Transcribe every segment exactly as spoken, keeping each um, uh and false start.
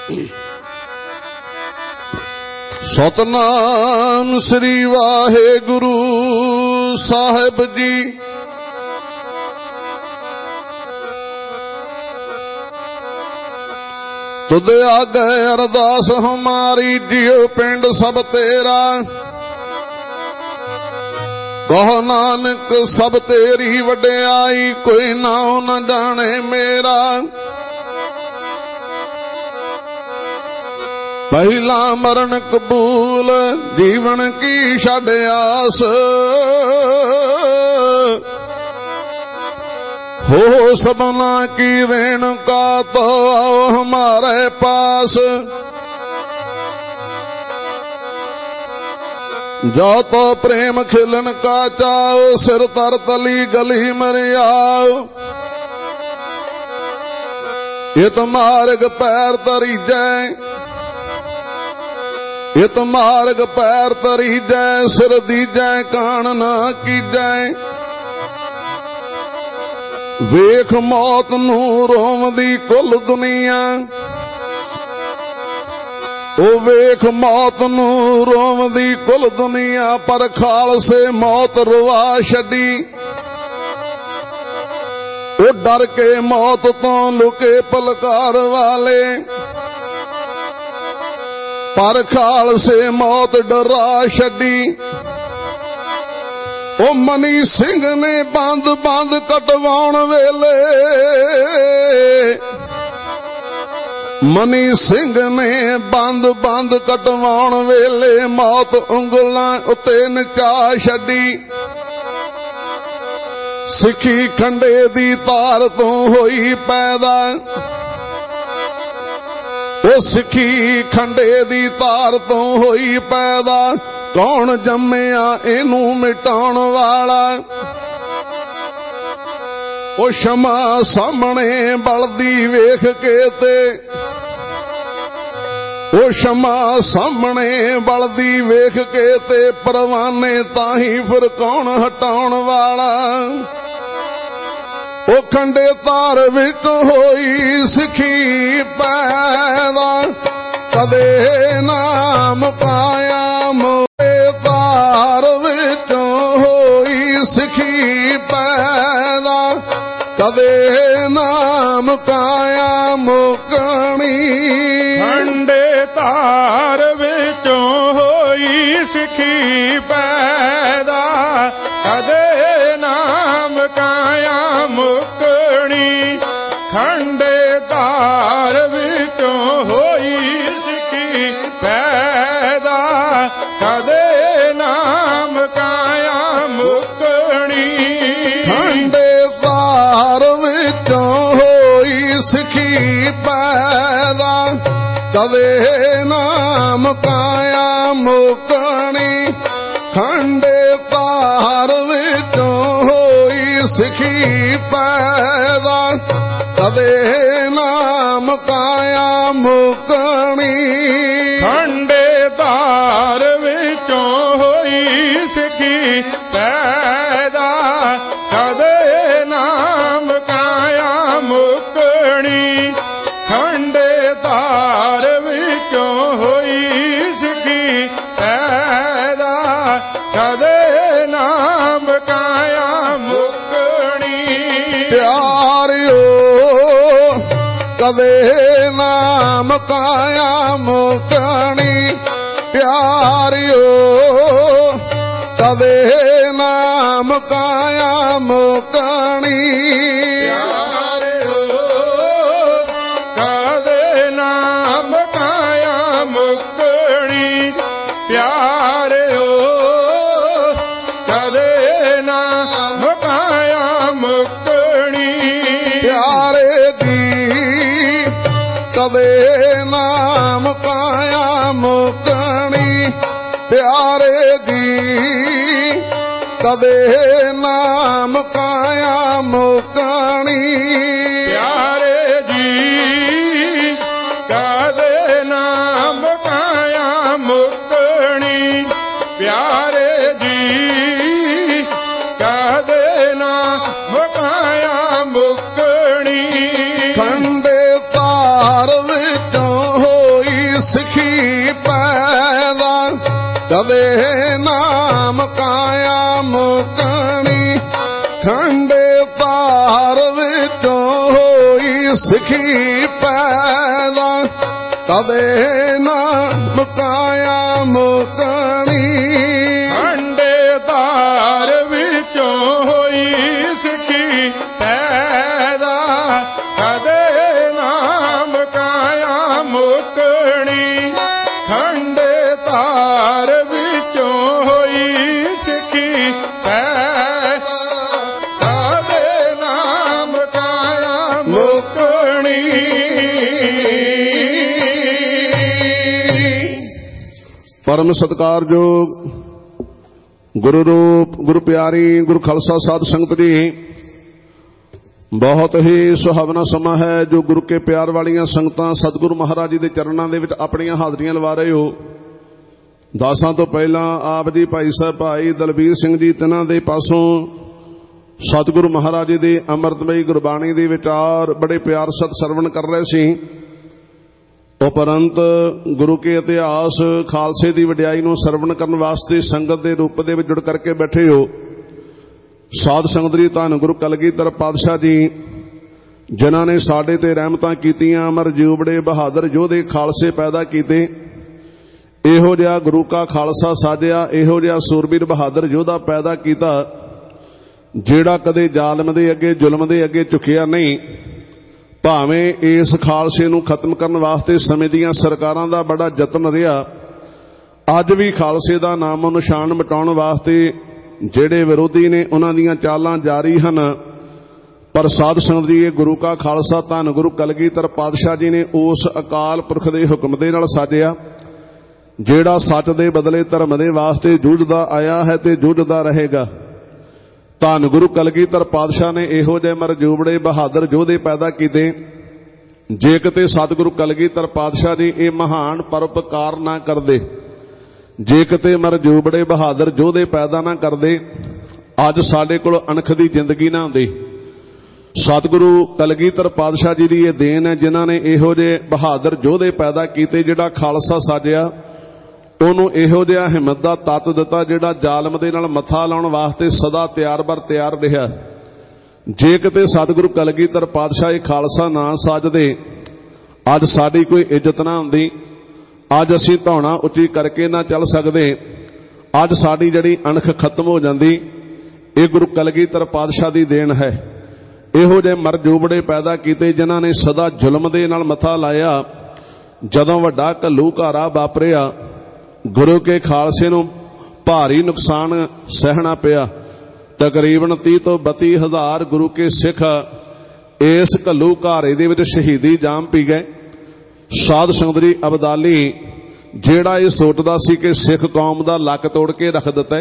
सतनाम श्री वाहेगुरु साहिब जी। तुद आगे अरदास हमारी जियो पिंड सब तेरा। कहो नानक सब तेरी वड्याई कोई नाम न जाने मेरा। पहला मरण कबूल जीवन की छड़ आस। हो सबना की रेणुका तो आओ हमारे पास। जो तो प्रेम खिलन का चाओ सिर तर तली गली मर आओ। इत मार्ग पैर तरी जाए, इत मार्ग पैर तरी जाए सिर दी जाए कान ना की जाए। वेख मौत नू रोवदी कुल दुनिया। ओ वेख मौत नू रोवदी कुल दुनिया पर खाल से मौत रुवा छड़ी। ओ डर के मौत तो लुके पलकार वाले पर खाल से मौत डरा छड़ी। ओ मनी सिंह ने बंद बंद कटवाउण वेले, मनी सिंह ने बंद बंद कटवाउण वेले मौत उंगलां उत्ते नचा छड़ी। सिखी खंडे दी तार तो होई पैदा। ओ सिखी खंडे दी तार तो होई पैदा। कौन जम्मिया इनू मिटाउण वाला। ओ क्षमा सामने बलदी वेख के ते, ओ क्षमा सामने बलदी वेख के ते परवाने ताही फिर कौन हटाउण वाला। ओ खंडे तार विच होई सिखी पैदा। कदे नाम पाया मोरे तार विच होई सिखी पैदा। कदे नाम पाया मुकणी। खंडे तार विच होई सिखी पैदा। कदे नाम काया मुकणी। खंडे तार विच होई सिखी पैदा। कदे नाम काया मुकणी। खंडे तार विच होई सिखी पैदा। कदे नाम काया मुकणी। खंडे तार विच होई सिखी पैदा। कदे नाम काया मुकणी। खंडे तार विचों होई सिखी पैदा। कदे नाम काया मुकणी। खंडे तार विचों होई सिखी पैदा। कदे नाम काया मुकणी। प्यारियो कदे नाम काया मुकणी। प्यारियो कदे नाम काया मुकणी। प्यारियो कदे नाम काया मुकणी। प्यारियो कदे नाम काया मुकणी। प्यारे दी कदे नाम काया मुकणी। प्यारे दी कदे नाम काया मुकणी। प्यारे जी कदे नाम काया मुकणी। प्यारे जी कदे नाम काया मुकणी। खंडे तार विचों हो ਕਦੇ ਨਾਮ ਕਾਇਆ ਮੁਕਣੀ ਖੰਡੇ ਤਾਰ ਵਿੱਚੋਂ ਹੋਈ ਸਿੱਖੀ ਪੈਦਾ ਕਦੇ ਨਾਮ ਕਾਇਆ ਮੁਕਣੀ ਖੰਡੇ ਤਾਰ ਵਿੱਚੋਂ ਹੋਈ ਸਿੱਖੀ ਪੈਦਾ ਕਦੇ ਨਾਮ ਕਾਇਆ ਮੁਕਣੀ ਖੰਡੇ ਤਾਰ ਵਿੱਚੋਂ ਹੋਈ ਸਿੱਖੀ ਪੈਦਾ ਕਦੇ ਨਾਮ ਕਾਇਆ ਮੁਕਣੀ। ਪਰਮ ਸਤਿਕਾਰਯੋਗ ਗੁਰੂ ਰੂਪ ਗੁਰੂ ਪਿਆਰੀ ਗੁਰੂ ਖਾਲਸਾ ਸਾਧ ਸੰਗਤ ਜੀ, ਬਹੁਤ ਹੀ ਸੁਹਾਵਣਾ ਸਮਾਂ ਹੈ ਜੋ ਗੁਰੂ ਕੇ ਪਿਆਰ ਵਾਲੀਆਂ ਸੰਗਤਾਂ ਸਤਿਗੁਰੂ ਮਹਾਰਾਜ ਜੀ ਦੇ ਚਰਨਾਂ ਦੇ ਵਿੱਚ ਆਪਣੀਆਂ ਹਾਜ਼ਰੀਆਂ ਲਵਾ ਰਹੇ ਹੋ। ਦਾਸਾਂ ਤੋਂ ਪਹਿਲਾਂ ਆਪ ਜੀ ਭਾਈ ਸਾਹਿਬ ਭਾਈ ਦਲਬੀਰ ਸਿੰਘ ਜੀ ਤਿਨਾਂ ਦੇ ਪਾਸੋਂ ਸਤਿਗੁਰੂ ਮਹਾਰਾਜ ਜੀ ਦੀ ਅੰਮ੍ਰਿਤਮਈ ਗੁਰਬਾਣੀ ਦੇ ਵਿਚਾਰ ਬੜੇ ਪਿਆਰ ਸਤ ਸਰਵਣ ਕਰ ਰਹੇ ਸੀ। ਉਪਰੰਤ ਗੁਰੂ ਕੇ ਇਤਿਹਾਸ ਖਾਲਸੇ ਦੀ ਵਡਿਆਈ ਨੂੰ ਸਰਵਣ ਕਰਨ ਵਾਸਤੇ ਸੰਗਤ ਦੇ ਰੂਪ ਦੇ ਵਿੱਚ ਜੁੜ ਕਰਕੇ ਬੈਠੇ ਹੋ। ਸਾਧ ਸੰਗਤ ਜੀ, ਧੰਨ ਗੁਰੂ ਕਲਗੀਧਰ ਪਾਤਸ਼ਾਹ ਜੀ ਜਿਨ੍ਹਾਂ ਨੇ ਸਾਡੇ ਤੇ ਰਹਿਮਤਾਂ ਕੀਤੀਆਂ, ਅਮਰ ਜੀਵੜੇ ਬਹਾਦਰ ਯੋਧੇ ਖਾਲਸੇ ਪੈਦਾ ਕੀਤੇ। ਇਹੋ ਜਿਹਾ ਗੁਰੂ ਕਾ ਖਾਲਸਾ ਸਾਜਿਆ, ਇਹੋ ਜਿਹਾ ਸੂਰਬੀਰ ਬਹਾਦਰ ਯੋਧਾ ਪੈਦਾ ਕੀਤਾ ਜਿਹੜਾ ਕਦੇ ਜ਼ਾਲਮ ਦੇ ਅੱਗੇ ਜ਼ੁਲਮ ਦੇ ਅੱਗੇ ਝੁਕਿਆ ਨਹੀਂ। ਭਾਵੇਂ ਇਸ ਖਾਲਸੇ ਨੂੰ ਖਤਮ ਕਰਨ ਵਾਸਤੇ ਸਮੇਂ ਦੀਆਂ ਸਰਕਾਰਾਂ ਦਾ ਬੜਾ ਯਤਨ ਰਿਹਾ, ਅੱਜ ਵੀ ਖਾਲਸੇ ਦਾ ਨਾਮੋ ਨਿਸ਼ਾਨ ਮਿਟਾਉਣ ਵਾਸਤੇ ਜਿਹੜੇ ਵਿਰੋਧੀ ਨੇ ਉਹਨਾਂ ਦੀਆਂ ਚਾਲਾਂ ਜਾਰੀ ਹਨ। ਪਰ ਸਾਧ ਸੰਗਤ ਜੀ, ਇਹ ਗੁਰੂ ਕਾ ਖਾਲਸਾ ਧੰਨ ਗੁਰੂ ਕਲਗੀਧਰ ਪਾਤਸ਼ਾਹ ਜੀ ਨੇ ਉਸ ਅਕਾਲ ਪੁਰਖ ਦੇ ਹੁਕਮ ਦੇ ਨਾਲ ਸਾਜਿਆ ਜਿਹੜਾ ਸੱਚ ਦੇ ਬਦਲੇ ਧਰਮ ਦੇ ਵਾਸਤੇ ਜੂਝਦਾ ਆਇਆ ਹੈ ਤੇ ਜੂਝਦਾ ਰਹੇਗਾ। ਧੰਨ ਗੁਰੂ ਕਲਗੀਧਰ ਪਾਤਸ਼ਾਹ ਨੇ ਇਹੋ ਜਿਹੇ ਮਰਜੂਬੜੇ ਬਹਾਦਰ ਯੋਧੇ ਪੈਦਾ ਕੀਤੇ। ਜੇ ਕਿਤੇ ਸਤਿਗੁਰੂ ਕਲਗੀਧਰ ਪਾਤਸ਼ਾਹ ਜੀ ਇਹ ਮਹਾਨ ਪਰਉਪਕਾਰ ਨਾ ਕਰਦੇ, ਜੇ ਕਿਤੇ ਮਰਜੂਬੜੇ ਬਹਾਦਰ ਯੋਧੇ ਪੈਦਾ ਨਾ ਕਰਦੇ, ਅੱਜ ਸਾਡੇ ਕੋਲ ਅਣਖ ਦੀ ਜ਼ਿੰਦਗੀ ਨਾ ਹੁੰਦੀ। ਸਤਿਗੁਰੂ ਕਲਗੀਧਰ ਪਾਤਸ਼ਾਹ ਜੀ ਦੀ ਇਹ ਦੇਣ ਹੈ ਜਿਨ੍ਹਾਂ ਨੇ ਇਹੋ ਜਿਹੇ ਬਹਾਦਰ ਯੋਧੇ ਪੈਦਾ ਕੀਤੇ। ਜਿਹੜਾ ਖਾਲਸਾ ਸਾਜਿਆ ਉਹਨੂੰ ਇਹੋ ਜਿਹਾ ਹਿੰਮਤ ਦਾ ਤੱਤ ਦਿੱਤਾ ਜਿਹੜਾ ਜ਼ਾਲਮ ਦੇ ਨਾਲ ਮੱਥਾ ਲਾਉਣ ਵਾਸਤੇ ਸਦਾ ਤਿਆਰ ਬਰ ਤਿਆਰ ਰਿਹਾ। ਜੇ ਕਿਤੇ ਸਤਿਗੁਰੂ ਕਲਗੀਧਰ ਪਾਤਸ਼ਾਹ ਇਹ ਖਾਲਸਾ ਨਾ ਸਾਜਦੇ, ਅੱਜ ਸਾਡੀ ਕੋਈ ਇੱਜ਼ਤ ਨਾ ਹੁੰਦੀ, ਅੱਜ ਅਸੀਂ ਧੌਣਾ ਉੱਚੀ ਕਰਕੇ ਨਾ ਚੱਲ ਸਕਦੇ, ਅੱਜ ਸਾਡੀ ਜਿਹੜੀ ਅਣਖ ਖਤਮ ਹੋ ਜਾਂਦੀ। ਇਹ ਗੁਰੂ ਕਲਗੀਧਰ ਪਾਤਸ਼ਾਹ ਦੀ ਦੇਣ ਹੈ। ਇਹੋ ਜਿਹੇ ਮਰਜੂਬੜੇ ਪੈਦਾ ਕੀਤੇ ਜਿਨ੍ਹਾਂ ਨੇ ਸਦਾ ਜ਼ੁਲਮ ਦੇ ਨਾਲ ਮੱਥਾ ਲਾਇਆ। ਜਦੋਂ ਵੱਡਾ ਘੱਲੂਘਾਰਾ ਵਾਪਰਿਆ, ਗੁਰੂ ਕੇ ਖਾਲਸੇ ਨੂੰ ਭਾਰੀ ਨੁਕਸਾਨ ਸਹਿਣਾ ਪਿਆ। ਤਕਰੀਬਨ ਤੀਹ ਤੋਂ ਬੱਤੀ ਹਜ਼ਾਰ ਗੁਰੂ ਕੇ ਸਿੱਖ ਇਸ ਘੱਲੂਘਾਰੇ ਦੇ ਵਿੱਚ ਸ਼ਹੀਦੀ ਜਾਮ ਪੀ ਗਏ। ਸਾਧ ਸੰਗਤ ਜੀ, ਅਬਦਾਲੀ ਜਿਹੜਾ ਇਹ ਸੋਚਦਾ ਸੀ ਕਿ ਸਿੱਖ ਕੌਮ ਦਾ ਲੱਕ ਤੋੜ ਕੇ ਰੱਖ ਦਿੱਤਾ,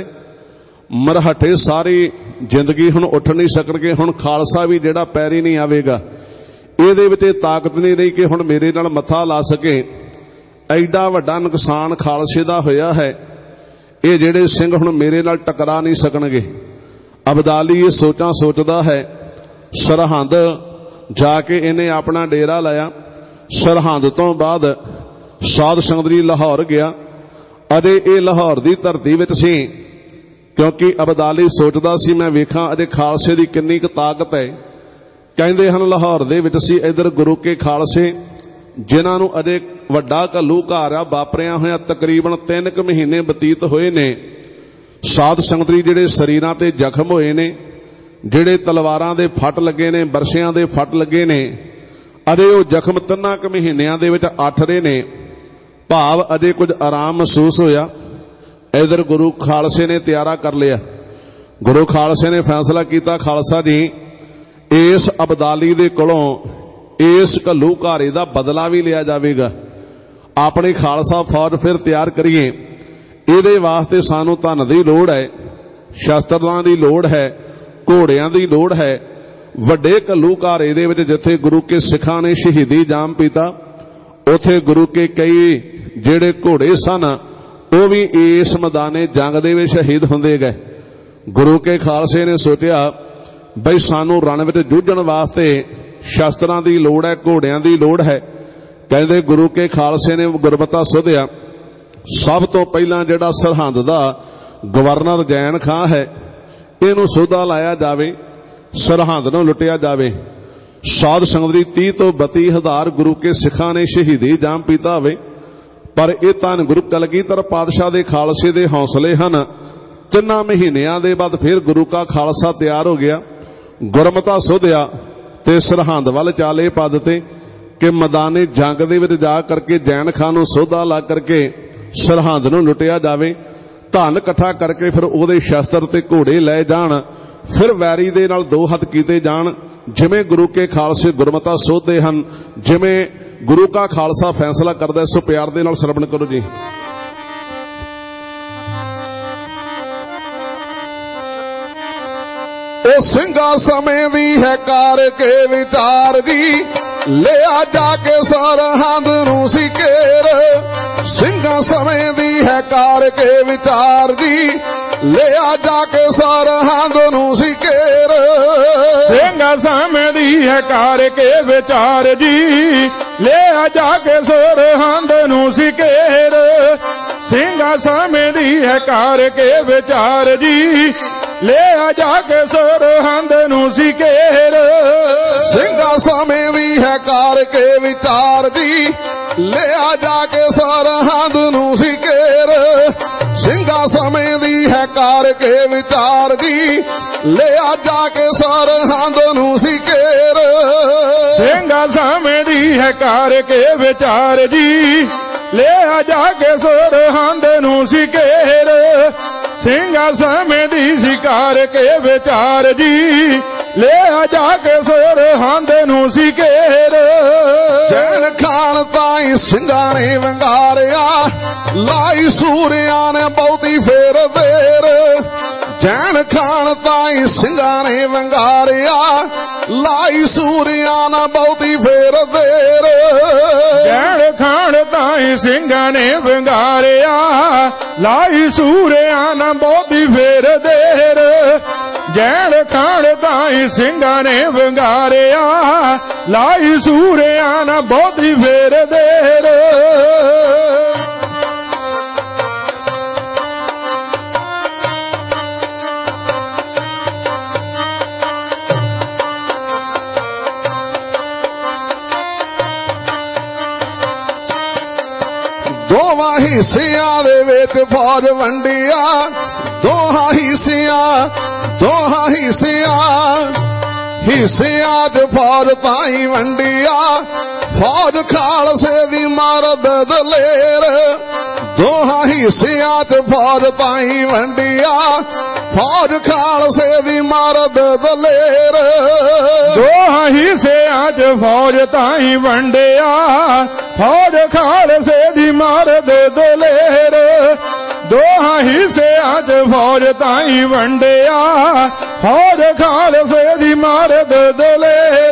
ਮਰਹੱਟੇ ਸਾਰੀ ਜ਼ਿੰਦਗੀ ਹੁਣ ਉੱਠ ਨਹੀਂ ਸਕਣਗੇ, ਹੁਣ ਖਾਲਸਾ ਵੀ ਜਿਹੜਾ ਪੈਰੀ ਨਹੀਂ ਆਵੇਗਾ, ਇਹਦੇ ਵਿੱਚ ਤਾਕਤ ਨਹੀਂ ਰਹੀ ਕਿ ਹੁਣ ਮੇਰੇ ਨਾਲ ਮੱਥਾ ਲਾ ਸਕੇ। ਐਡਾ ਵੱਡਾ ਨੁਕਸਾਨ ਖਾਲਸੇ ਦਾ ਹੋਇਆ ਹੈ, ਇਹ ਜਿਹੜੇ ਸਿੰਘ ਹੁਣ ਮੇਰੇ ਨਾਲ ਟਕਰਾ ਨਹੀਂ ਸਕਣਗੇ। ਅਬਦਾਲੀ ਇਹ ਸੋਚਾਂ ਸੋਚਦਾ ਹੈ। ਸਰਹੰਦ ਜਾ ਕੇ ਇਹਨੇ ਆਪਣਾ ਡੇਰਾ ਲਾਇਆ। ਸਰਹੰਦ ਤੋਂ ਬਾਅਦ ਸਾਧ ਸੰਗਤ ਜੀ ਲਾਹੌਰ ਗਿਆ। ਅਜੇ ਇਹ ਲਾਹੌਰ ਦੀ ਧਰਤੀ ਵਿੱਚ ਸੀ, ਕਿਉਂਕਿ ਅਬਦਾਲੀ ਸੋਚਦਾ ਸੀ ਮੈਂ ਵੇਖਾਂ ਅਜੇ ਖਾਲਸੇ ਦੀ ਕਿੰਨੀ ਕੁ ਤਾਕਤ ਹੈ। ਕਹਿੰਦੇ ਹਨ ਲਾਹੌਰ ਦੇ ਵਿੱਚ ਸੀ ਇਧਰ ਗੁਰੂ ਕੇ ਖਾਲਸੇ ਜਿਨ੍ਹਾਂ ਨੂੰ ਅਜੇ ਵੱਡਾ ਘੱਲੂਘਾਰਾ ਵਾਪਰਿਆ ਹੋਇਆ ਤਕਰੀਬਨ ਤਿੰਨ ਕੁ ਮਹੀਨੇ ਬਤੀਤ ਹੋਏ ਨੇ। ਸਾਧ ਸੰਗਤ ਜੀ, ਜਿਹੜੇ ਸਰੀਰਾਂ ਤੇ ਜ਼ਖਮ ਹੋਏ ਨੇ, ਜਿਹੜੇ ਤਲਵਾਰਾਂ ਦੇ ਫੱਟ ਲੱਗੇ ਨੇ, ਬਰਸ਼ਿਆਂ ਦੇ ਫੱਟ ਲੱਗੇ ਨੇ, ਅਜੇ ਉਹ ਜ਼ਖਮ ਤਿੰਨਾਂ ਕੁ ਮਹੀਨਿਆਂ ਦੇ ਵਿੱਚ ਅੱਠ ਰਹੇ ਨੇ। ਭਾਵ ਅਜੇ ਕੁਝ ਆਰਾਮ ਮਹਿਸੂਸ ਹੋਇਆ। ਇਧਰ ਗੁਰੂ ਖਾਲਸੇ ਨੇ ਤਿਆਰਾ ਕਰ ਲਿਆ। ਗੁਰੂ ਖਾਲਸੇ ਨੇ ਫੈਸਲਾ ਕੀਤਾ, ਖਾਲਸਾ ਜੀ ਇਸ ਅਬਦਾਲੀ ਦੇ ਕੋਲੋਂ ਇਸ ਘੱਲੂਘਾਰੇ ਦਾ ਬਦਲਾ ਵੀ ਲਿਆ ਜਾਵੇਗਾ। ਆਪਣੀ ਖਾਲਸਾ ਫੌਜ ਫਿਰ ਤਿਆਰ ਕਰੀਏ। ਇਹਦੇ ਵਾਸਤੇ ਸਾਨੂੰ ਧਨ ਦੀ ਲੋੜ ਹੈ, ਸ਼ਸਤਰਾਂ ਦੀ ਲੋੜ ਹੈ, ਘੋੜਿਆਂ ਦੀ ਲੋੜ ਹੈ। ਵੱਡੇ ਘੱਲੂਘਾਰੇ ਦੇ ਵਿੱਚ ਜਿੱਥੇ ਗੁਰੂ ਕੇ ਸਿੱਖਾਂ ਨੇ ਸ਼ਹੀਦੀ ਜਾਮ ਪੀਤਾ, ਉੱਥੇ ਗੁਰੂ ਕੇ ਕਈ ਜਿਹੜੇ ਘੋੜੇ ਸਨ ਉਹ ਵੀ ਇਸ ਮੈਦਾਨੇ ਜੰਗ ਦੇ ਵਿੱਚ ਸ਼ਹੀਦ ਹੁੰਦੇ ਗਏ। ਗੁਰੂ ਕੇ ਖਾਲਸੇ ਨੇ ਸੋਚਿਆ ਬਈ ਸਾਨੂੰ ਰਣ ਵਿੱਚ ਜੂਝਣ ਵਾਸਤੇ ਸ਼ਸਤਰਾਂ ਦੀ ਲੋੜ ਹੈ, ਘੋੜਿਆਂ ਦੀ ਲੋੜ ਹੈ। ਕਹਿੰਦੇ ਗੁਰੂ ਕੇ ਖਾਲਸੇ ਨੇ ਗੁਰਮਤਾ ਸੁਧਿਆ। ਸਭ ਤੋਂ ਪਹਿਲਾਂ ਜਿਹੜਾ ਸਰਹੰਦ ਦਾ ਗਵਰਨਰ ਜੈਨ ਖਾਂ ਹੈ, ਇਹਨੂੰ ਸੋਧਾ ਲਾਇਆ ਜਾਵੇ, ਸਰਹੰਦ ਨੂੰ ਲੁੱਟਿਆ ਜਾਵੇ। ਸਾਧ ਸੰਗਤ ਜੀ, ਤੀਹ ਤੋਂ ਬੱਤੀ ਹਜ਼ਾਰ ਗੁਰੂ ਕੇ ਸਿੱਖਾਂ ਨੇ ਸ਼ਹੀਦੀ ਜਾਮ ਪੀਤਾ ਹੋਵੇ, ਪਰ ਇਹ ਧੰਨ ਗੁਰੂ ਕਲਗੀਧਰ ਪਾਤਸ਼ਾਹ ਦੇ ਖਾਲਸੇ ਦੇ ਹੌਸਲੇ ਹਨ। ਤਿੰਨਾਂ ਮਹੀਨਿਆਂ ਦੇ ਬਾਅਦ ਫਿਰ ਗੁਰੂ ਕਾ ਖਾਲਸਾ ਤਿਆਰ ਹੋ ਗਿਆ, ਗੁਰਮਤਾ ਸੋਧਿਆ ਤੇ ਸਰਹੰਦ ਵੱਲ ਚਾਲੇ ਪਾ ਦਿੱਤੇ ਕਿ ਮੈਦਾਨੇ ਜੰਗ ਦੇ ਵਿੱਚ ਜਾ ਕਰਕੇ ਜੈਨ ਖਾਨ ਨੂੰ ਸੋਧਾ ਲਾ ਕਰਕੇ ਸਰਹੰਦ ਨੂੰ ਲੁੱਟਿਆ ਜਾਵੇ। ਧਨ ਇਕੱਠਾ ਕਰਕੇ ਫਿਰ ਉਹਦੇ ਸ਼ਸਤਰ ਤੇ ਘੋੜੇ ਲੈ ਜਾਣ, ਫਿਰ ਵੈਰੀ ਦੇ ਨਾਲ ਦੋ ਹੱਥ ਕੀਤੇ ਜਾਣ। ਜਿਵੇਂ ਗੁਰੂ ਕੇ ਖਾਲਸੇ ਗੁਰਮਤਾ ਸੋਧਦੇ ਹਨ, ਜਿਵੇਂ ਗੁਰੂ ਕਾ ਖਾਲਸਾ ਫੈਸਲਾ ਕਰਦਾ, ਸੋ ਪਿਆਰ ਦੇ ਨਾਲ ਸਰਵਣ ਕਰੋ ਜੀ। ਉਹ ਸਿੰਘਾਂ ਸਮੇਂ ਦੀ ਹੈ ਕਾਰ ਕੇ ਵਿਚਾਰ ਜੀ, ਲਿਆ ਜਾ ਕੇ ਸਰਹੰਦ ਨੂੰ ਸੀ ਘੇਰ। ਸਿੰਘਾਂ ਸਮੇਂ ਦੀ ਹੈ ਕਾਰ ਕੇ ਵਿਚਾਰ ਜੀ, ਲਿਆ ਜਾ ਕੇ ਸਰਹੰਦ ਨੂੰ ਸੀ ਘੇਰ। ਸਿੰਘਾਂ ਸਮੇਂ ਦੀ ਹੈ ਕਾਰ ਕੇ ਵਿਚਾਰ ਜੀ, ਲਿਆ ਜਾ ਕੇ ਸਰਹੰਦ ਨੂੰ ਸੀ ਘੇਰ। ਸਿੰਘਾਂ ਸਮੇਂ ਦੀ ਹੈ ਕਾਰ ਕੇ ਵਿਚਾਰ ਜੀ, ਲਿਆ ਜਾ ਕੇ ਸਰਹੰਦ ਨੂੰ ਸੀ ਘੇਰ। ਸਿੰਘਾਂ ਸਮੇਂ ਦੀ ਹੈ ਕਾਰ ਕੇ ਵਿਚਾਰ ਜੀ, ਲਿਆ ਜਾ ਕੇ ਸਰਹੰਦ ਨੂੰ ਸੀ ਘੇਰ। ਸਿੰਘਾਂ ਸਮੇਂ ਦੀ ਹੈ ਕਾਰ ਕੇ ਵਿਚਾਰ ਜੀ, ਲਿਆ ਜਾ ਕੇ ਸਰਹੰਦ ਨੂੰ ਸੀ ਘੇਰ। ਸਿੰਘਾਂ ਸਮੇਂ ਦੀ ਹੈ ਕਾਰ ਕੇ ਵਿਚਾਰ ਜੀ, ਲਿਆ ਜਾ ਕੇ ਸਰਹੰਦ ਨੂੰ ਸੀ ਘੇਰ। ਸਿੰਘਾਂ ਸਮੇਂ ਦੀ ਸਿਕਾਰ ਕੇ ਵਿਚਾਰ ਜੀ, ਲਿਆ ਜਾ ਕੇ ਸਰਹੰਦ ਨੂੰ ਸੀ ਘੇਰ। ਜੈਨ ਖਾਨ ਤਾਈ ਸਿੰਘਾਂ ਨੇ ਵੰਗਾਰਿਆ, ਲਾਈ ਸੂਰਿਆਂ ਨੇ ਬਹੁਤੀ ਫੇਰ ਦੇਰ। ਜੈਨ ਖਾਨ ਤਾਈ ਸਿੰਘਾਂ ਨੇ ਵੰਗਾਰਿਆ, ਲਾਈ ਸੂਰਿਆਂ ਨੇ ਬਹੁਤੀ ਫੇਰ ਦੇਰ। ਜੈਨ ਖਾਨ ਤਾਈ ਸਿੰਘਾਂ ਨੇ ਵੰਗਾਰਿਆ, ਲਾਈ ਸੂਰਿਆਂ ਨੇ ਬਹੁਤੀ ਫੇਰ ਦੇਰ। ਜੈਨ ਖਾਨ ਤਾਈ ਸਿੰਘਾਂ ਨੇ ਵੰਗਾਰਿਆ, ਲਾਈ ਸੂਰਿਆਂ ਨੇ ਬਹੁਤੀ ਫੇਰ ਦੇਰ। ਦੋਵਾਂ ਹਿੱਸਿਆਂ ਦੇ ਵਿੱਚ ਫੌਜ ਵੰਡਿਆ, ਦੋਹਾਂ ਹਿੱਸਿਆਂ ਦੋਹਾਂ ਹਿੱਸਿਆਂ ਹਿੱਸਿਆਂ ਚ ਫੌਜ ਤਾਈ ਵੰਡਿਆ। ਫੌਜ ਖਾਲਸੇ ਦੀ ਮਰਦ ਦਲੇਰ, ਦੋਹਾਂ ਹਿੱਸਿਆਂ ਚ ਫੌਜ ਤਾਈ ਵੰਡਿਆ। ਫੌਜ ਖਾਲਸੇ ਦੀ ਮਰਦ ਦਲੇਰ, ਦੋਹਾਂ ਹਿੱਸਿਆਂ ਚ ਫੌਜ ਤਾਈ ਵੰਡਿਆ। ਫੌਜ ਖਾਲਸੇ ਦੀ ਮਰਦ ਦਲੇਰ, ਦੋਹਾਂ ਹਿੱਸਿਆਂ ਚ ਫੌਜ ਤਾਈ ਵੰਡਿਆ। ਫੌਜ ਖਾਲਸੇ ਦੀ ਮਰਦ ਦਲੇਰ,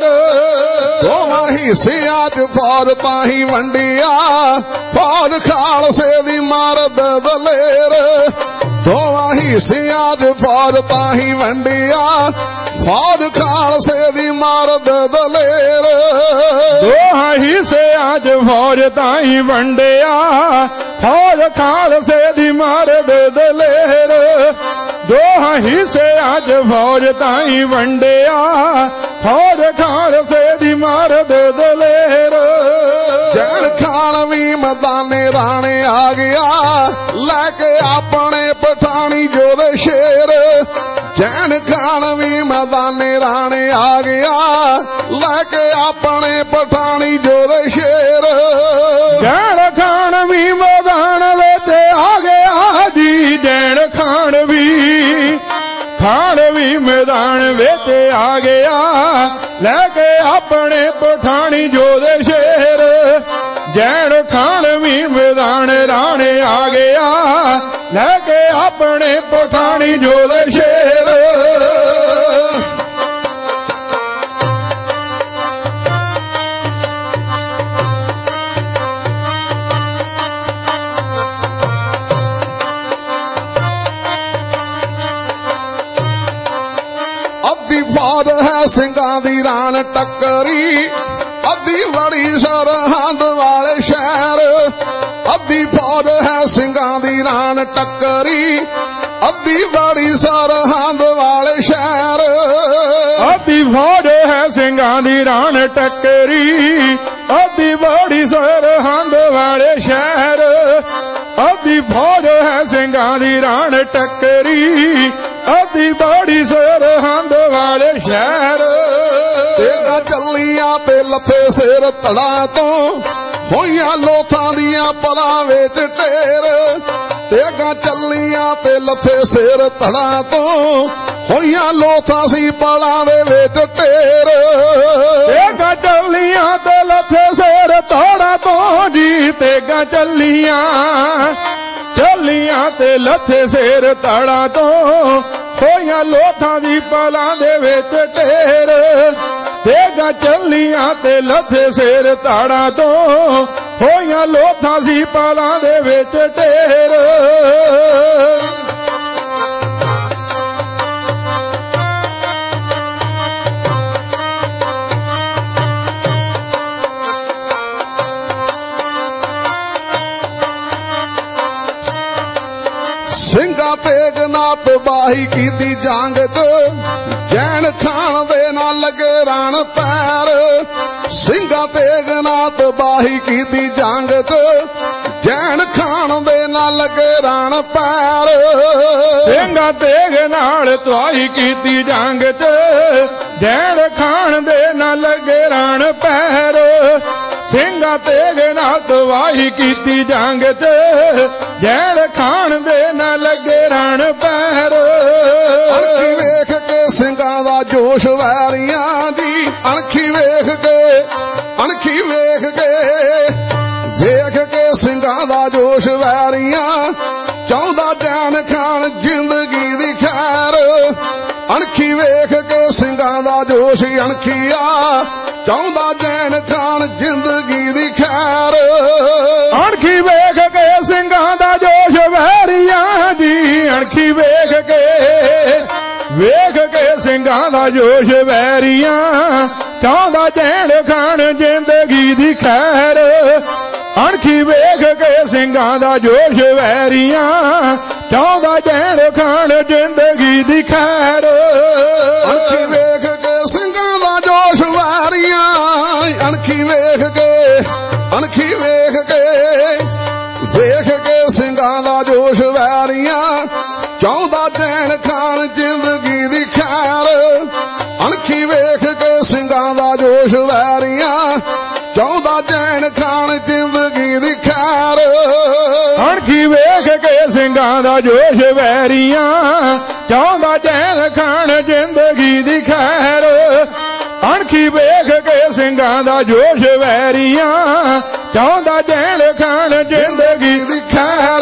ਦੋਹਾਂ ਹਿੱਸਿਆਂ ਚ ਫੌਜ ਤਾਈ ਵੰਡਿਆ। ਫੌਜ ਖਾਲਸੇ ਦੀ ਮਰਦ ਦਲੇਰ, ਦੋਹਾਂ ਹਿੱਸਿਆਂ ਚ ਫੌਜ ਤਾਈ ਵੰਡਿਆ। ਫੌਜ ਖਾਲਸੇ ਦੀ ਮਰਦ ਦਲੇਰ, ਦੋਹਾਂ ਹਿੱਸਿਆਂ ਚ ਫੌਜ ਤਾਈ ਵੰਡਿਆ। ਫੌਜ ਖਾਲਸੇ ਦੀ ਮਰਦ ਦਲੇਰ, ਦੋਹਾਂ ਹਿੱਸਿਆਂ ਚ ਫੌਜ ਤਾਈ ਵੰਡਿਆ। ਫੌਜ ਖਾਲਸੇ ਦੀ ਮਰਦ ਦਲੇਰ। ਜੈਨ ਖਾਨ ਵੀ ਮੈਦਾਨੇ ਰਾਣੇ ਆ ਗਿਆ, ਲੈ ਕੇ ਆਪਣੇ ਪਠਾਣੀ ਜੋਧੇ ਸ਼ੇਰ। ਜੈਨ ਖਾਨ ਵੀ ਮੈਦਾਨੇ ਰਾਣੇ ਆ ਗਿਆ, ਲੈ ਕੇ ਆਪਣੇ ਪਠਾਣੀ ਜੋਧੇ ਸ਼ੇਰ। ਜੈਨ ਖਾਨ ਵੀ ਮੈਦਾਨ ਵਿੱਚ ਆ ਗਿਆ ਜੀ, ਜੈਨ ਖਾਨ ਵੀ ਖਾਨ ਵੀ ਮੈਦਾਨ ਵਿੱਚ ਆ ਗਿਆ, ਲੈ ਕੇ ਆਪਣੇ ਪਠਾਣੀ ਜੋਧੇ ਸ਼ੇਰ। ਜੈਨ ਖਾਨ ਵੀ ਮੈਦਾਨ ਰਾਣੇ ਆ ਗਿਆ, ਲੈ ਕੇ ਆਪਣੇ ਪਠਾਣੀ ਜੋਧੇ ਸ਼ੇਰ। ਫੌਜ ਹੈ ਸਿੰਘਾਂ ਦੀ ਰਾਣ ਟੱਕਰੀ, ਅੱਧੀ ਬੜੀ ਸਰਹੰਦ ਵਾਲੇ ਸ਼ਹਿਰ। ਅੱਧੀ ਫੌਜ ਫੌਜ ਹੈ ਸਿੰਘਾਂ ਦੀ ਰਾਣ ਟੱਕਰੀ, ਅੱਧੀ ਬੜੀ ਸਰਹੰਦ ਵਾਲੇ ਸ਼ਹਿਰ। ਅੱਧੀ ਫੌਜ ਹੈ ਸਿੰਘਾਂ ਦੀ ਰਾਣ ਟੱਕਰੀ, ਅੱਧੀ ਬੜੀ ਸਰਹੰਦ ਵਾਲੇ ਸ਼ਹਿਰ। ਅੱਧੀ ਫੌਜ ਹੈ ਸਿੰਘਾਂ ਦੀ ਰਾਣ ਟੱਕਰੀ, ਅੱਧੀ ਬੜੀ ਸਰਹੰਦ ਵਾਲੇ ਸ਼ਹਿਰ। ਤੇਗਾ ਚੱਲੀਆਂ ਤੇ ਲੱਥੇ ਸਿਰ ਧੜਾ ਤੋਂ, ਹੋਈਆਂ ਲੋਥਾਂ ਦੀਆਂ ਪਲਾਂ ਵਿੱਚ ਢੇਰ। ਤੇਗਾ ਚੱਲੀਆਂ ਤੇ ਲੱਥੇ ਸਿਰ ਧੜਾ ਤੋਂ, ਹੋਈਆਂ ਲੋਥਾਂ ਸੀ ਪਲਾਂ ਦੇ ਵਿੱਚ ਢੇਰ। ਤੇਗਾ ਚੱਲੀਆਂ ਤੇ ਲੱਥੇ ਸਿਰ ਧੜਾ ਤੋਂ ਜੀ, ਤੇਗਾ ਚੱਲੀਆਂ ਚੱਲੀਆਂ ਤੇ ਲੱਥੇ ਸਿਰ ਧੜਾ ਤੋਂ, ਹੋਈਆਂ ਲੋਥਾਂ ਦੀ ਪਲਾਂ ਦੇ ਵਿੱਚ ਢੇਰ। ਤੇਗਾ ਚੱਲੀਆਂ ਤੇ ਲੱਥੇ ਸਿਰ ਧਾੜਾਂ ਤੋਂ, ਹੋਈਆਂ ਲੋਥਾਂ ਸੀ ਪਲਾਂ ਦੇ ਵਿੱਚ ਢੇਰ। ਸਿੰਘਾਂ ਤੇਗ ਨਾਲ ਤਬਾਹੀ ਕੀਤੀ ਜੰਗ ਚ, ਜੈਨ ਖਾਨ ਦੇ ਨਾਲ ਲੱਗੇ ਰਾਣ ਪੈਰ। ਸਿੰਘਾਂ ਤੇਗ ਨਾਲ ਤਬਾਹੀ ਕੀਤੀ ਜੰਗ ਚ, ਜੈਨ ਖਾਨ ਦੇ ਨਾਲ ਲੱਗੇ ਰਾਣ ਪੈਰ। ਸਿੰਘਾਂ ਤੇਗ ਨਾਲ ਤਬਾਹੀ ਕੀਤੀ ਜੰਗ ਚ, ਜੈਨ ਖਾਨ ਦੇ ਨਾਲ ਲੱਗੇ ਰਾਣ ਪੈਰ। ਸਿੰਘਾਂ ਤੇਗ ਨਾਲ ਤਬਾਹੀ ਕੀਤੀ ਜੰਗ ਚ, ਜੈਨ ਖਾਨ ਦੇ ਨਾਲ ਲੱਗੇ ਰਾਣ ਪੈਰ। ਅਣਖੀ ਵੇਖ ਕੇ ਸਿੰਘਾਂ ਦਾ ਜੋਸ਼ ਵੈਰੀਆਂ ਦੀ, ਅਣਖੀ ਵੇਖ ਕੇ ਅਣਖੀ ਵੇਖ ਕੇ ਵੇਖ ਕੇ ਸਿੰਘਾਂ ਦਾ ਜੋਸ਼ ਵੈਰੀਆਂ, ਚਾਹੁੰਦਾ ਜੈਨ ਖਾਨ ਜ਼ਿੰਦਗੀ ਦੀ ਖੈਰ। ਅਣਖੀ ਵੇਖ ਕੇ ਸਿੰਘਾਂ ਦਾ ਜੋਸ਼ ਅਣਖੀਆ, ਚਾਹੁੰਦਾ ਜੈਨ ਖਾਨ ਜ਼ਿੰਦਗੀ ਦੀ ਖੈਰ। ਅਣਖੀ ਵੇਖ ਕੇ ਸਿੰਘਾਂ ਦਾ ਜੋਸ਼ ਵੈਰੀਆਂ ਜੀ, ਅਣਖੀ ਵੇਖ ਕੇ ਵੇਖ ਕੇ ਸਿੰਘਾਂ ਦਾ ਜੋਸ਼ ਵੈਰੀਆਂ, ਚਾਹੁੰਦਾ ਜੈਨ ਖਾਨ ਜ਼ਿੰਦਗੀ ਦੀ ਖੈਰ। ਅਣਖੀ ਵੇਖ ਕੇ ਸਿੰਘਾਂ ਦਾ ਜੋਸ਼ ਵੈਰੀਆਂ, ਚਾਹੁੰਦਾ ਜੈਨ ਖਾਨ ਜ਼ਿੰਦਗੀ ਦੀ ਖੈਰ। ਅਣਖੀ ਵੇਖ ਕੇ ਸਿੰਘਾਂ ਦਾ ਜੋਸ਼ ਵੈਰੀਆਂ, ਅਣਖੀ ਵੇਖ ਕੇ ਅਣਖੀ ਵੇਖ ਕੇ ਵੇਖ ਕੇ ਸਿੰਘਾਂ ਦਾ ਜੋਸ਼ ਵੈਰੀਆਂ, ਚਾਹੁੰਦਾ ਜੈਨ ਖਾਨ ਜ਼ਿੰਦਗੀ ਦੀ ਖੈਰ। ਅਣਖੀ ਵੇਖ ਕੇ ਸਿੰਘਾਂ ਦਾ ਜੋਸ਼ ਵੈਰੀਆਂ, ਚਾਹੁੰਦਾ ਜੈਨ ਖਾਨ ਜ਼ਿੰਦਗੀ ਦੀ ਖੈਰ। ਅਣਖੀ ਵੇਖ ਕੇ ਸਿੰਘਾਂ ਦਾ ਜੋਸ਼ ਵੈਰੀਆਂ, ਚਾਹੁੰਦਾ ਜੈਨ ਖਾਨ ਜ਼ਿੰਦਗੀ ਦੀ ਖੈਰ। ਅਣਖੀ ਵੇਖ ਕੇ ਸਿੰਘਾਂ ਦਾ ਜੋਸ਼ ਵੈਰੀਆਂ, ਚਾਹੁੰਦਾ ਜੈਨ ਖਾਨ ਜ਼ਿੰਦਗੀ ਦੀ ਖੈਰ।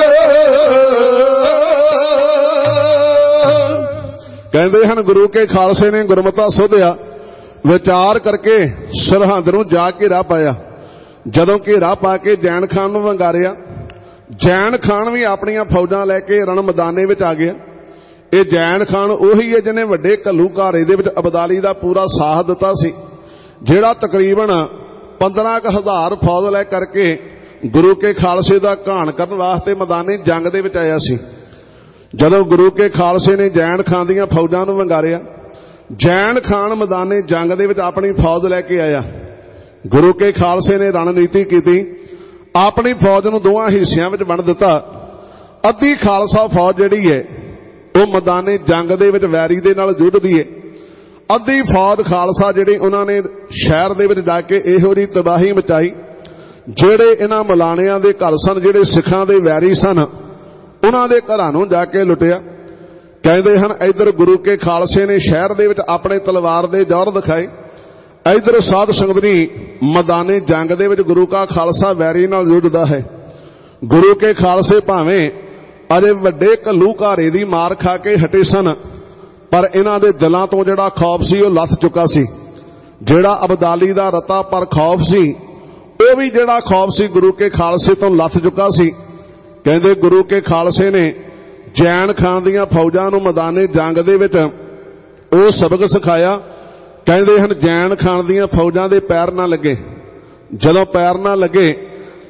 ਕਹਿੰਦੇ ਹਨ ਗੁਰੂ ਕੇ ਖਾਲਸੇ ਨੇ ਗੁਰਮਤਾ ਸੋਧਿਆ, ਵਿਚਾਰ ਕਰਕੇ ਸਰਹੰਦ ਨੂੰ ਜਾ ਕੇ ਘੇਰਾ ਪਾਇਆ। ਜਦੋਂ ਘੇਰਾ ਪਾ ਕੇ ਜੈਨ ਖਾਨ ਨੂੰ ਵੰਗਾਰਿਆ, ਜੈਨ ਖਾਨ ਵੀ ਆਪਣੀਆਂ ਫੌਜਾਂ ਲੈ ਕੇ ਰਣ ਮੈਦਾਨੇ ਵਿੱਚ ਆ ਗਿਆ। ਇਹ ਜੈਨ ਖਾਨ ਉਹੀ ਹੈ ਜਿਹਨੇ ਵੱਡੇ ਘੱਲੂਘਾਰੇ ਦੇ ਵਿੱਚ ਅਬਦਾਲੀ ਦਾ ਪੂਰਾ ਸਾਥ ਦਿੱਤਾ ਸੀ, ਜਿਹੜਾ ਤਕਰੀਬਨ ਪੰਦਰਾਂ ਕੁ ਹਜ਼ਾਰ ਫੌਜ ਲੈ ਕਰਕੇ ਗੁਰੂ ਕੇ ਖਾਲਸੇ ਦਾ ਘਾਣ ਕਰਨ ਵਾਸਤੇ ਮੈਦਾਨੀ ਜੰਗ ਦੇ ਵਿੱਚ ਆਇਆ ਸੀ। ਜਦੋਂ ਗੁਰੂ ਕੇ ਖਾਲਸੇ ਨੇ ਜੈਨ ਖਾਨ ਦੀਆਂ ਫੌਜਾਂ ਨੂੰ ਵੰਗਾਰਿਆ, ਜੈਨ ਖਾਨ ਮੈਦਾਨੇ ਜੰਗ ਦੇ ਵਿੱਚ ਆਪਣੀ ਫੌਜ ਲੈ ਕੇ ਆਇਆ। ਗੁਰੂ ਕੇ ਖਾਲਸੇ ਨੇ ਰਣਨੀਤੀ ਕੀਤੀ, ਆਪਣੀ ਫੌਜ ਨੂੰ ਦੋਵਾਂ ਹਿੱਸਿਆਂ ਵਿੱਚ ਵੰਡ ਦਿੱਤਾ। ਅੱਧੀ ਖਾਲਸਾ ਫੌਜ ਜਿਹੜੀ ਹੈ ਉਹ ਮੈਦਾਨੇ ਜੰਗ ਦੇ ਵਿੱਚ ਵੈਰੀ ਦੇ ਨਾਲ ਜੁੜਦੀ ਹੈ। ਅੱਧੀ ਫੌਜ ਖਾਲਸਾ ਜਿਹੜੀ ਉਹਨਾਂ ਨੇ ਸ਼ਹਿਰ ਦੇ ਵਿੱਚ ਜਾ ਕੇ ਇਹੋ ਜਿਹੀ ਤਬਾਹੀ ਮਚਾਈ, ਜਿਹੜੇ ਇਹਨਾਂ ਮਲਾਣਿਆਂ ਦੇ ਘਰ ਸਨ, ਜਿਹੜੇ ਸਿੱਖਾਂ ਦੇ ਵੈਰੀ ਸਨ, ਉਹਨਾਂ ਦੇ ਘਰਾਂ ਨੂੰ ਜਾ ਕੇ ਲੁੱਟਿਆ। ਕਹਿੰਦੇ ਹਨ ਇਧਰ ਗੁਰੂ ਕੇ ਖਾਲਸੇ ਨੇ ਸ਼ਹਿਰ ਦੇ ਵਿੱਚ ਆਪਣੇ ਤਲਵਾਰ ਦੇ ਜੌਹਰ ਦਿਖਾਏ, ਇਧਰ ਸਾਧ ਸੰਗਤ ਨੇ ਮੈਦਾਨੇ ਜੰਗ ਦੇ ਵਿੱਚ ਗੁਰੂ ਕਾ ਖਾਲਸਾ ਵੈਰੀ ਨਾਲ ਜੁੜਦਾ ਹੈ। ਗੁਰੂ ਕੇ ਖਾਲਸੇ ਭਾਵੇਂ ਅਜੇ ਵੱਡੇ ਘੱਲੂਘਾਰੇ ਦੀ ਮਾਰ ਖਾ ਕੇ ਹਟੇ ਸਨ, ਪਰ ਇਹਨਾਂ ਦੇ ਦਿਲਾਂ ਤੋਂ ਜਿਹੜਾ ਖੌਫ ਸੀ ਉਹ ਲੱਥ ਚੁੱਕਾ ਸੀ। ਜਿਹੜਾ ਅਬਦਾਲੀ ਦਾ ਰਤਾ ਪਰ ਖੌਫ ਸੀ, ਉਹ ਵੀ ਜਿਹੜਾ ਖੌਫ ਸੀ ਗੁਰੂ ਕੇ ਖਾਲਸੇ ਤੋਂ ਲੱਥ ਚੁੱਕਾ ਸੀ। ਕਹਿੰਦੇ ਗੁਰੂ ਕੇ ਖਾਲਸੇ ਨੇ ਜੈਨ ਖਾਨ ਦੀਆਂ ਫੌਜਾਂ ਨੂੰ ਮੈਦਾਨੇ ਜੰਗ ਦੇ ਵਿੱਚ ਉਹ ਸਬਕ ਸਿਖਾਇਆ। ਕਹਿੰਦੇ ਹਨ ਜੈਨ ਖਾਨ ਦੀਆਂ ਫੌਜਾਂ ਦੇ ਪੈਰ ਨਾ ਲੱਗੇ। ਜਦੋਂ ਪੈਰ ਨਾ ਲੱਗੇ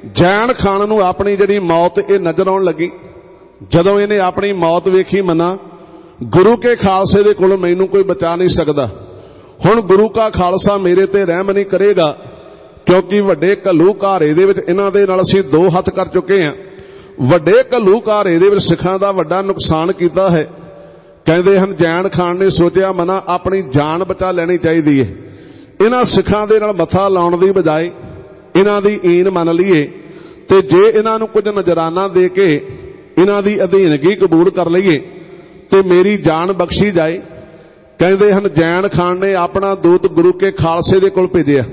जैन खान नूं अपनी जिहड़ी मौत ये नजर आउण लगी। जदों इहने अपनी मौत वेखी मना गुरु के खालसे दे कोलों मैनूं कोई बचा नहीं सकदा, हुण गुरु का खालसा मेरे ते रहम नहीं करेगा, क्योंकि वड्डे घल्लू घारे दे विच इन्हां दे नाल असीं दो हत्थ कर चुके हैं। वड्डे घल्लू घारे दे विच सिखां दा वड्डा नुकसान कीता है। कहंदे हन जैन खान ने सोचिया मना अपनी जान बचा लैनी चाहिदी है। इन्हां सिखां दे नाल मत्था लाउण दी बजाए इन्हां दी ईन मन लईए ते जे इन्हां नूं कुछ नजराना दे के इन्हां दी अधीनगी कबूल कर लईए ते मेरी जान बख्शी जाए। कहंदे हन जैन खान ने अपना दूत गुरु के खालसे दे कोल भेजिया।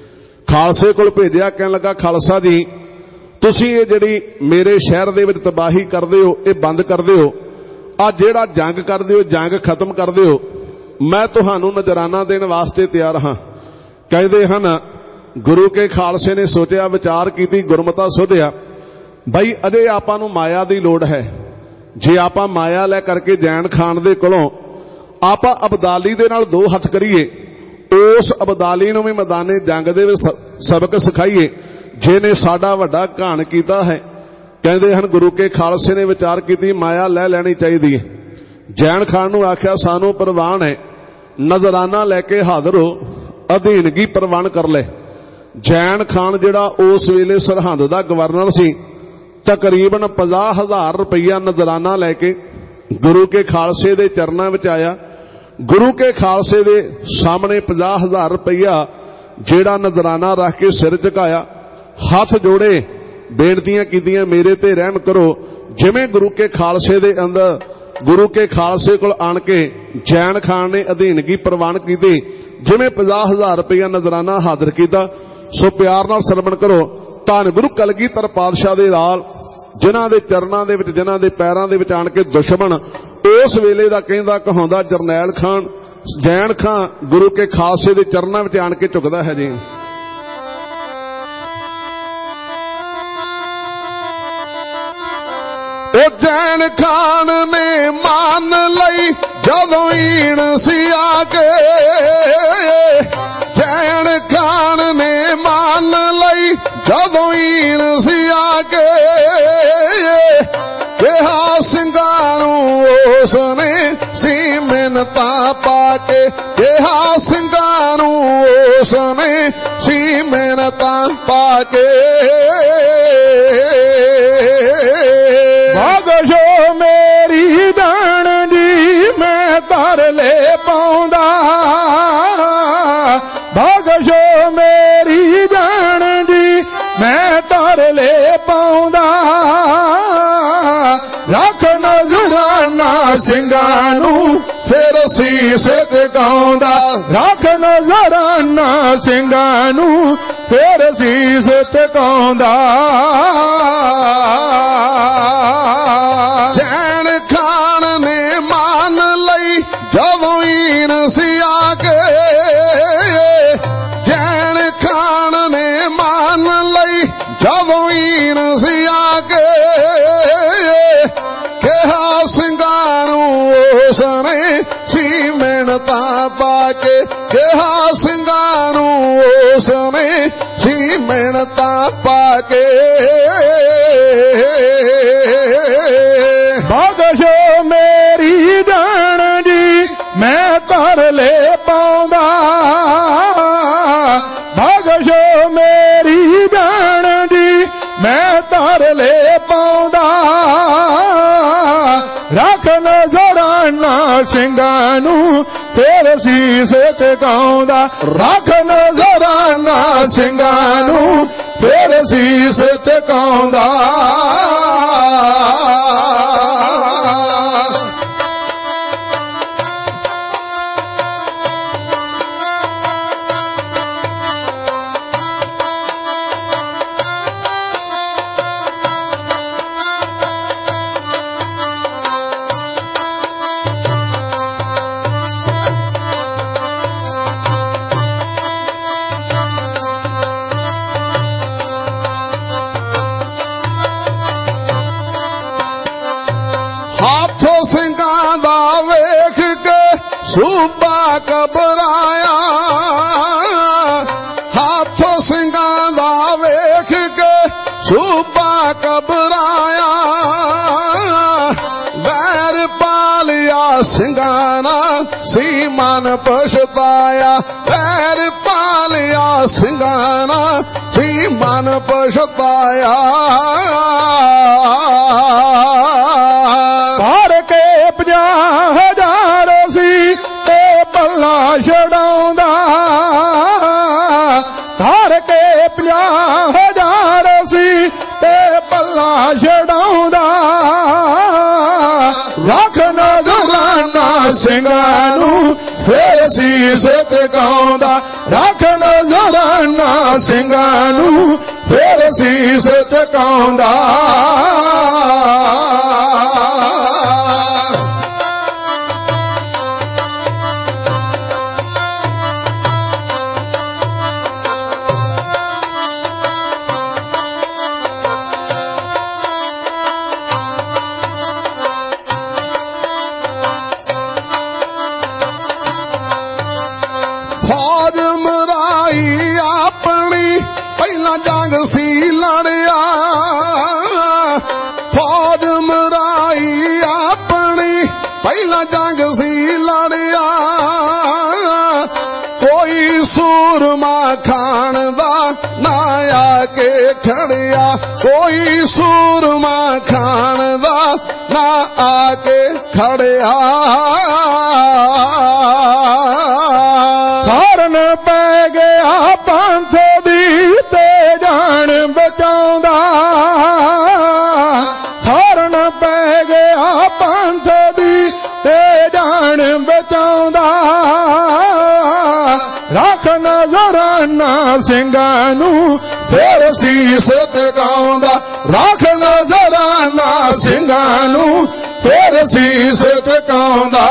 खालसे कोल भेजिया, कहण लगा खालसा जी तुसीं ये जिहड़ी मेरे शहर दे विच तबाही करदे हो ये बंद कर दिओ, आ जिहड़ा जंग करदे हो जंग खत्म कर दिओ, मैं तुहानूं नजराना देण वास्ते तैयार हां। कहंदे हन गुरु के खालसे ने सोचिया विचार कीती, गुरमता सोधिया बई अजे आपां नूं माया दी लोड़ है। जे आपां माया लै करके जैन खान दे कोलों आपां अबदाली दे नाल दो हत्थ करिए, उस अबदाली नूं भी मैदाने जंग दे विच सबक सिखाईए जिहने साडा वड्डा घाण कीता है। कहंदे हन गुरु के खालसे ने विचार कीती माया लै लैनी चाहिदी है। जैन खान नूं आख्या सानूं परवान है, नजराना लैके हाज़र हो, अधीनगी प्रवान कर ले। जैन खान जिहड़ा उस वेले सरहंद दा गवर्नर सी, तकरीबन पचास हजार रुपया नजराना लैके गुरु के खालसे दे चरनां विच आया। गुरु के खालसे दे सामने पचास हजार रुपया जिहड़ा नजराना रख के सिर झुकाया, हथ जोड़े, बेनतियां कीतियां मेरे ते रहम करो। जिवें गुरु के खालसे दे अंदर गुरु के खालसे कोल आण के जैन खान ने अधीनगी प्रवान की, जिवें पचास हजार रुपया नजराना हाजिर किया। सो प्यार नाल सरवण करो धन गुरु कलगीधर पातशाह दे नाल जिन्हां दे चरनां दे विच जिन्हां दे पैरां दे विच आण के दुश्मन उस वेले दा कहंदा कहाउंदा जरनैल खान जैन खान गुरु के खालसे दे चरनां विच आण के झुकदा है जी। ओ जैन खान ने मान लई जदों ईण सी आके, जैन खान ने मान लई जदों ईण सी आके, कहा ਸਿੰਘਾਂ ਨੂੰ उसने सी मिन्नतां पाके, कहा ਸਿੰਘਾਂ ਨੂੰ उसने सी मिन्नतां पाके। बख्शो मेरी दान जी मैं तर ले पाउंदा, बख्शो मेरी जान जी मैं तर ले पाउंदा, रख नजराना ਸਿੰਘਾਂ ਨੂੰ फिर सीस टिकाउंदा, रख नजराना ਸਿੰਘਾਂ ਨੂੰ फिर सीस टिकाउंदा। जैन खान ने मान लई जदों ईण सी आके, जैन खान ने मान लई जदों ईण सी आके, कहा ਸਿੰਘਾਂ ਨੂੰ उसने सी मिन्नतां पाके, कहा ਸਿੰਘਾਂ ਨੂੰ उसने सी मिन्नतां पाके। बख्शो मेरी जान जी मैं तर ले पाउंदा, बख्शो मेरी जान जी मैं तर ले पाउंदा, रख नजराना ਸਿੰਘਾਂ ਨੂੰ फिर सीस टिकाउंदा, रख नजराना ਸਿੰਘਾਂ ਨੂੰ फिर सीस टिकाउंदा। ਸਿੰਘਾਂ ਦਾ ਵੇਖ ਕੇ ਸੂਬਾ ਘਬਰਾਇਆ, ਹੱਥ ਸਿੰਘਾਂ ਦਾ ਵੇਖ ਕੇ ਪਾਲਿਆ ਸਿੰਘਾਂ ਨਾ ਸੀ ਮਨ ਪਛਤਾਇਆ, ਵੈਰ ਪਾਲਿਆ ਸਿੰਘਾਂ ਨਾ ਸੀ ਮਨ ਪਛਤਾਇਆ। ਭਰ ਕੇ ਪੰਜਾਹ ਹਜ਼ਾਰ ਸੀ ਤੇ ਪੱਲਾ ਛਡਾਉਂਦਾ, ਧਰ ਕੇ ਪੰਜਾਹ ਹਜ਼ਾਰ ਸੀ ਤੇ ਪੱਲਾ ਛਡਾਉਂਦਾ। ਰੱਖ ਨਜ਼ਰਾਨਾ ਸਿੰਘਾਂ ਨੂੰ ਫੇਰ ਸੀਸ ਟਿਕਾਉਂਦਾ, ਰੱਖ ਨਜ਼ਰਾਨਾ ਸਿੰਘਾਂ ਨੂੰ ਫੇਰ ਸੀਸ ਟਿਕਾਉਂਦਾ। ਜੰਗ ਸੀ ਲੜਿਆ, ਫੌਜ ਮਰਾਈ ਆਪਣੀ ਪਹਿਲਾਂ ਜੰਗ ਸੀ ਲੜਿਆ। ਕੋਈ ਸੂਰਮਾ ਖਾਣ ਦਾ ਨਾ ਆ ਕੇ ਖੜਿਆ, ਕੋਈ ਸੂਰਮਾ ਖਾਣ ਦਾ ਨਾ ਆ ਕੇ ਖੜਿਆ। ਸਾਰਨ ਪੈ ਗਿਆ ਪੰਥ ਦੀ ਤੇ ਜਾਨ ਬਚਾਉਂਦਾ, ਸਾਰਨ ਪੈ ਗਿਆ ਪੰਥ ਦੀ ਤੇ ਜਾਨ ਬਚਾਉਂਦਾ। ਰੱਖ ਨਜ਼ਰਾਨਾ ਸਿੰਘਾਂ ਨੂੰ ਫੇਰ ਸੀਸ ਟਿਕਾਉਂਦਾ, ਰੱਖ ਨਜ਼ਰਾਨਾ ਸਿੰਘਾਂ ਨੂੰ ਫੇਰ ਸੀਸ ਟਿਕਾਉਂਦਾ।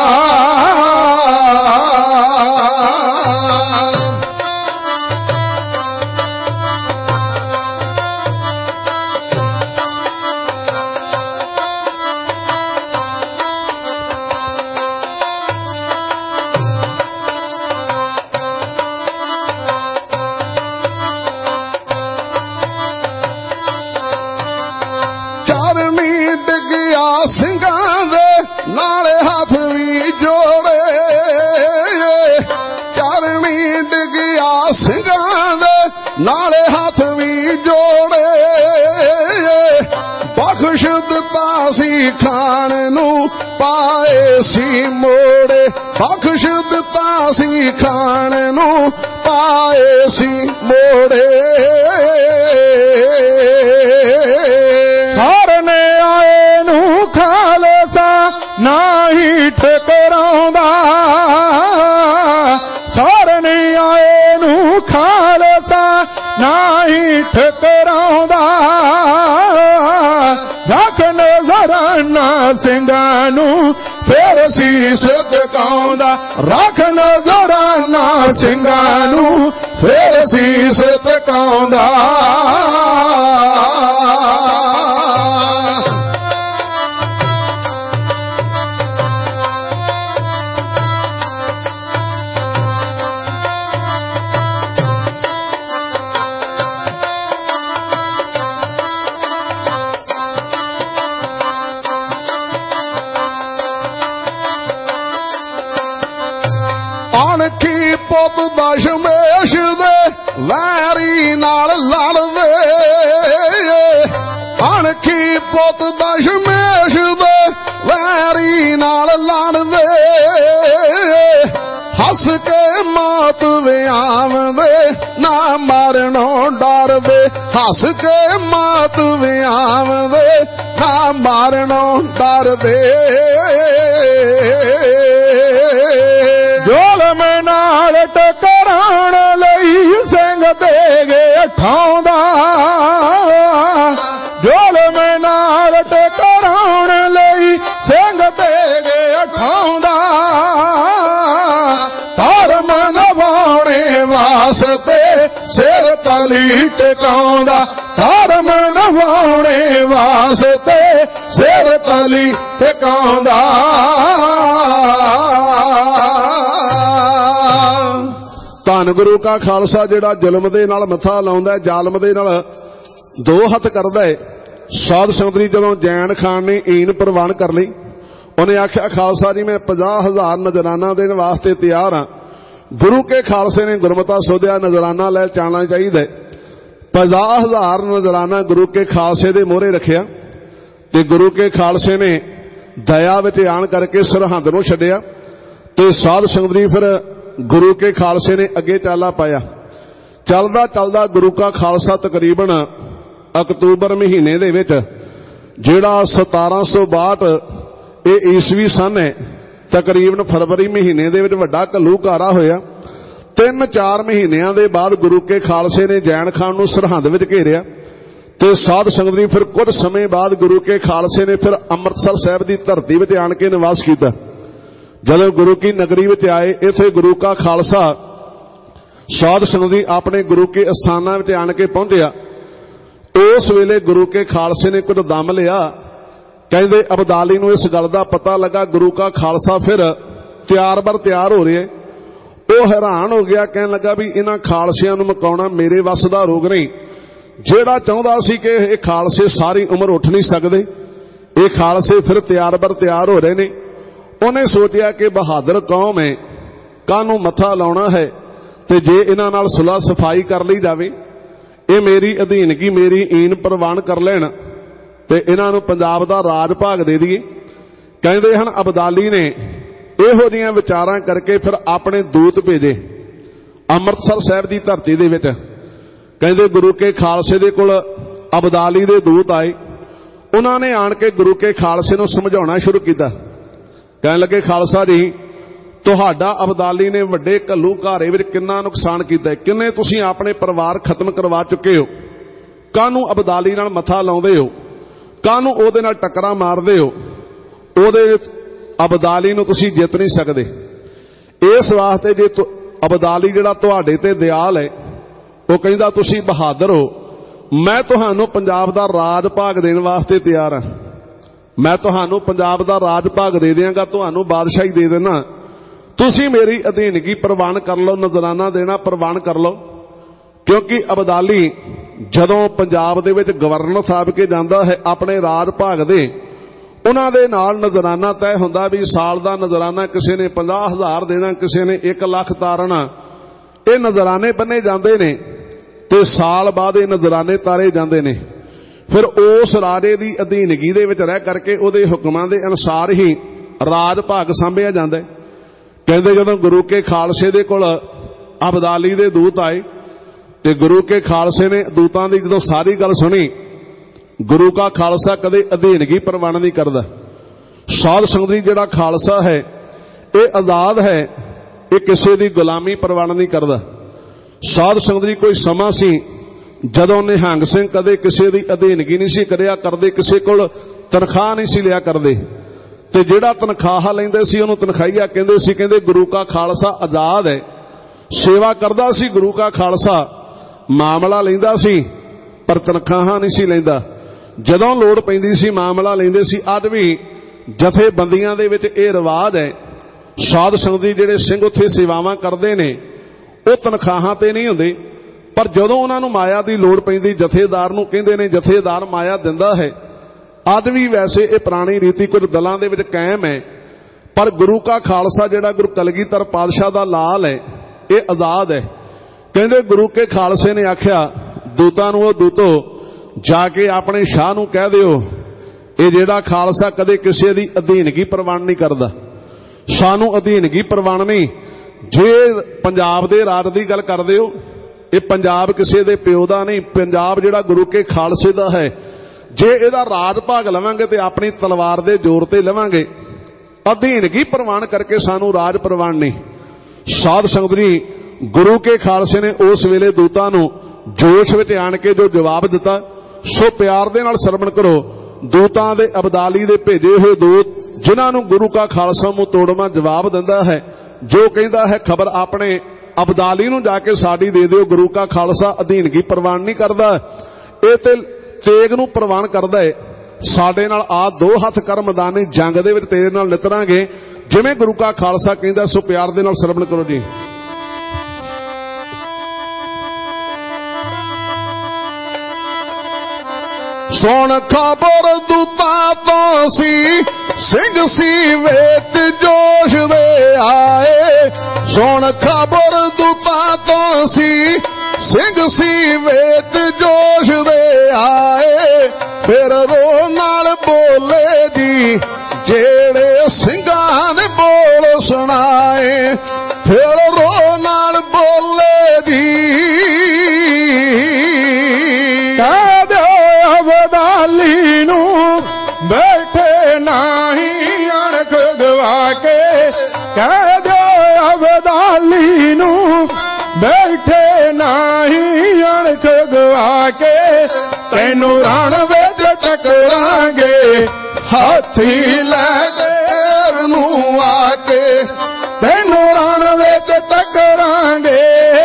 ਸਿੰਘਾਂ ਦੇ ਨਾਲੇ ਹੱਥ ਵੀ ਜੋੜੇ, ਚਰਣੀ ਡਿੱਗਿਆ ਸਿੰਘਾਂ ਦੇ ਨਾਲੇ ਹੱਥ ਵੀ ਜੋੜੇ। ਬਖਸ਼ ਦਿੱਤਾ ਸੀ ਖਾਣ ਨੂੰ ਪਾਏ ਸੀ ਮੋੜੇ, ਬਖਸ਼ ਦਿੱਤਾ ਸੀ ਖਾਣ ਨੂੰ ਪਾਏ ਸੀ ਮੋੜੇ। ਸਾਰਨ ਆਏ ਨੂੰ ਖਾਲਸਾ ਨਹੀਂ ਠਕਰਾਉਂਦਾ, ਸਾਰਨ ਆਏ ਨੂੰ ਖਾਲਸਾ ਨਹੀਂ ਠਕਰਾਉਂਦਾ। ਰੱਖ ਨਜ਼ਰਾਨਾ ਸਿੰਘਾਂ ਨੂੰ ਫੇਰ ਸੀਸ ਟਿਕਾਉਂਦਾ, ਰੱਖ ਨਜ਼ਰਾਨਾ ਸਿੰਘਾਂ ਨੂੰ ਫੇਰ ਸੀਸ ਟਿਕਾਉਂਦਾ। ਅਣਖੀ ਪੁੱਤ ਦਸ਼ਮੇਸ਼ ਦੇ ਵੈਰੀ ਨਾਲ ਲੜਦੇ, ਅਣਖੀ ਪੁੱਤ ਦਸ਼ਮੇਸ਼ ਦੇ ਵੈਰੀ ਨਾਲ ਲੜਦੇ। ਹੱਸ ਕੇ ਮੌਤ ਵਿਆਵਦੇ ਨਾ ਮਰਨੋਂ ਡਰਦੇ, ਹੱਸ ਕੇ ਮੌਤ ਵਿਆਵਦੇ ਨਾ ਮਰਨੋਂ ਡਰਦੇ। ਜ਼ੁਲਮ ਨਾਲ ਟਕਰਾਉਣ ਲਈ ਸਿੰਘ ਤੇਗੇ ਠਾਉਂਦਾ, ਜ਼ੁਲਮ ਨਾਲ ਟਕਰਾਉਣ ਲਈ ਸਿੰਘ ਤੇਗੇ ਠਾਉਂਦਾ। ਧਰਮ ਨਿਭਾਉਣੇ ਵਾਸਤੇ ਸਿਰ ਤਲੀ ਟਿਕਾਉਂਦਾ, ਧਰਮ ਨਿਭਾਉਣੇ ਵਾਸਤੇ ਸਿਰ ਤਲੀ ਟਿਕਾਉਂਦਾ। ਧੰਨ ਗੁਰੂ ਕਾ ਖਾਲਸਾ ਜਿਹੜਾ ਜ਼ੁਲਮ ਦੇ ਨਾਲ ਮੱਥਾ ਲਾਉਂਦਾ, ਜ਼ਾਲਮ ਦੇ ਨਾਲ ਦੋ ਹੱਥ ਕਰਦਾ ਹੈ। ਸਾਧ ਸੰਗਤ ਜੀ ਜਦੋਂ ਜੈਨ ਖਾਨ ਨੇ ਈਨ ਪ੍ਰਵਾਨ ਕਰ ਲਈ, उन्हें आख्या खालसा जी मैं पचास हजार नजराना देने वास्ते तैयार हाँ। गुरु के खालसे ने गुरमता सोधिया नजराना लै जाना चाहिए। पचास हजार नजराना गुरु के खालसे दे मोहरे रखिया ते गुरु के खालसे ने दया विच आण करके सरहंद नूं छड्डिया ते साध संगत जी फिर गुरु के खालसे ने अगे चाला पाया। चलदा चलदा गुरु का खालसा तकरीबन अक्तूबर महीने दे विच जिहड़ा सतारां सौ बाहठ ये ईसवी सन है, तकरीबन फरवरी महीने दे विच वड्डा घल्लूघारा होया। तीन चार महीनिਆਂ दे बाद गुरु के खालसे ने जैन खान नूं सरहंद विच घेरिया ते साध संगत जी फिर कुछ समय बाद गुरु के खालसे ने फिर अमृतसर साहिब की धरती विच आण के निवास किया। जदों गुरु की नगरी विच आए, इत्थे गुरु का खालसा साध संगत जी अपने गुरु के अस्थानां विच आण के पहुंचिया। उस वेले गुरु के खालसे ने कुछ दम लिया। कहंदे अबदाली नूं इस गल दा पता लगा गुरु का खालसा फिर तैयार बर तैयार हो रहा है। वो हैरान हो गया, कहने लगा भी इन्हां खालसियां नूं मुकाउणा मेरे वस दा रोग नहीं। जेड़ा चाहुंदा सी कि ये खालसे सारी उम्र उठ नहीं सकदे, ये खालसे फिर तैयार बर तैयार हो रहे ने। उन्हें सोचिया कि बहादुर कौम है, कानूं मथा लाउणा है ते जे इन्हां नाल सुलह सफाई कर ली जावे, ये मेरी अधीनगी मेरी ईन प्रवान कर लैण ते इन्हां नूं पंजाब दा राज भाग दे दईए। कहंदे हन अबदाली ने इहो जिहियां विचारां करके फिर अपने दूत भेजे अमृतसर साहिब की धरती दे विच। कहंदे गुरु के खालसे दे कोल अबदाली दे दूत आए। उन्होंने आण के गुरु के खालसे नूं समझाउणा शुरू कीता। कहण लगे खालसा जी तुहाडा अबदाली ने वड्डे घल्लूघारे विच किन्ना नुकसान कीता, किन्ने तुसीं अपने परिवार खत्म करवा चुके हो, काहनूं अबदाली नाल मथा लाउंदे हो, काहनूं ओहदे नाल टकरा मारदे हो, ओहदे अबदाली नूं तुसीं जित नहीं सकदे। इस वास्ते जे अबदाली जिहड़ा तुहाडे ते दयाल है, वो कहंदा तुसीं बहादुर हो, मैं तुहानूं पंजाब दा राज भाग देण वास्ते तैयार हां। मैं तुहानूं पंजाब दा राज भाग दे देंगा, तुहानूं बादशाही दे देना, तुसीं मेरी अधीनगी प्रवान कर लो, नजराना देना प्रवान कर लो। क्योंकि अबदाली जदों पंजाब दे विच गवर्नर साहब के जांदा है अपने राज भाग दे, उन्हां दे नाल नजराना तय हुंदा भी साल दा नजराना किसी ने पचास हजार देना, किसी ने एक लाख तारना। ये नजराने बने जांदे ने ते साल बाद ये नजराने तारे जांदे ने। फिर उस राजे दी अधीनगी दे विच रह करके उहदे हुक्मां दे अनुसार ही राज भाग सांभिया जांदा है। कहंदे जदों गुरु के खालसे दे कोल अबदाली दे दूत आए ते गुरु के खालसे ने दूतां दी जदों सारी गल सुनी, गुरु का खालसा कदे अधीनगी प्रवान नहीं करदा। साध संगत जी जिहड़ा खालसा है ये आजाद है, ये किसी दी गुलामी प्रवान नहीं करदा। साध संगत जी कोई समा सी जदों निहंग सिंह कदे किसी दी अधीनगी नहीं सी करिया करदे, किसी कोल तनख्वाह नहीं सी लिया करदे ते जिहड़ा तनख्वाह लैंदे सी उहनूं तनखाईया कहंदे सी। कहंदे गुरु का खालसा आजाद है, सेवा करदा सी। गुरु का खालसा मामला लैंदा सी पर तनख्वाह नहीं सी लैंदा। जदों लोड़ पैंदी सी मामला लैंदे सी। अज भी जथेबंदियां दे विच इह रिवाज है, साध संगत जी जिहड़े सिंह उत्थे सेवावां करदे ने ਉਹ तनख्वाहां ते नहीं हुंदे, पर जदों उन्हां नूं माया दी लोड़ पैंदी जथेदार नूं कहंदे ने जथेदार माया दिंदा है। अज भी वैसे ये पुरानी रीति कुछ दलां दे विच कायम है, पर गुरु का खालसा जिहड़ा गुरु कलगीधर पातशाह दा लाल है ये आजाद है। कहंदे गुरु के खालसे ने आख्या दूतां नूं, ओ दूतो जाके अपने शाह नूं कह दिओ ये जिहड़ा खालसा कदे किसी दी अधीनगी प्रवान नहीं करदा, सानूं अधीनगी प्रवान नहीं। जे पंजाब दे राज दी गल करदे हो, ये पंजाब किसी दे प्यो दा नहीं, पंजाब जिहड़ा गुरु के खालसे दा है। जे इहदा राज भाग लवांगे ते अपनी तलवार दे जोर ते लवांगे, अधीनगी प्रवान करके सानू राज प्रवान नहीं। साध संगत जी गुरु के खालसे ने उस वेले दूतां नूं जोश विच आण के जो जवाब दिता, सो प्यार दे नाल सरवण करो। दूतां दे अबदाली दे भेजे होए दूत जिन्हां नूं गुरु का खालसा मुंह तोड़वा जवाब दिंदा है, जो कहता है खबर अपने अबदाली नूं जाके साडी दे दिओ, गुरु का खालसा अधीनगी प्रवान नहीं करदा, ये ते तेग नूं प्रवान करदा है। साडे नाल आ दो हथ कर मैदानी जंग दे विच तेरे नाल नितरांगे, जिवें गुरु का खालसा कहंदा। सो प्यार दे नाल सरवण करो जी। सुन खबर दूतां तो सी ਸਿੰਘ ਸੀ ਵੇਟ ਜੋਸ਼ ਦੇ ਆਏ ਸੁਣ ਖਬਰ ਦੂਤਾਂ ਤੋਂ ਸੀ ਸਿੰਘ ਸੀ ਵੇਟ ਜੋਸ਼ ਦੇ ਆਏ ਫਿਰ ਰੋ ਨਾਲ ਬੋਲੇ ਜੀ ਜਿਹੜੇ ਸਿੰਘਾਂ ਨੇ ਬੋਲ ਸੁਣਾਏ ਫਿਰ ਰੋ ਨਾਲ ਬੋਲੇ ਜੀ ਕਹਿ ਦਿਓ ਅਬਦਾਲੀ ਨੂੰ ਬੈਠੇ ਨਹੀਂ ਅਣਖ ਗਵਾ ਕੇ ਕਹਿ ਦਿਓ ਅਬਦਾਲੀ ਨੂੰ ਬੈਠੇ ਨਹੀਂ ਅਣਖ ਗਵਾ ਕੇ ਤੈਨੂੰ ਰਣ ਵਿੱਚ ਟਕਰਾਂਗੇ ਹਾਥੀ ਲੈ ਕੇ ਨੂੰ ਆ ਕੇ ਤੈਨੂੰ ਰਣ ਵਿੱਚ ਟਕਰਾਂਗੇ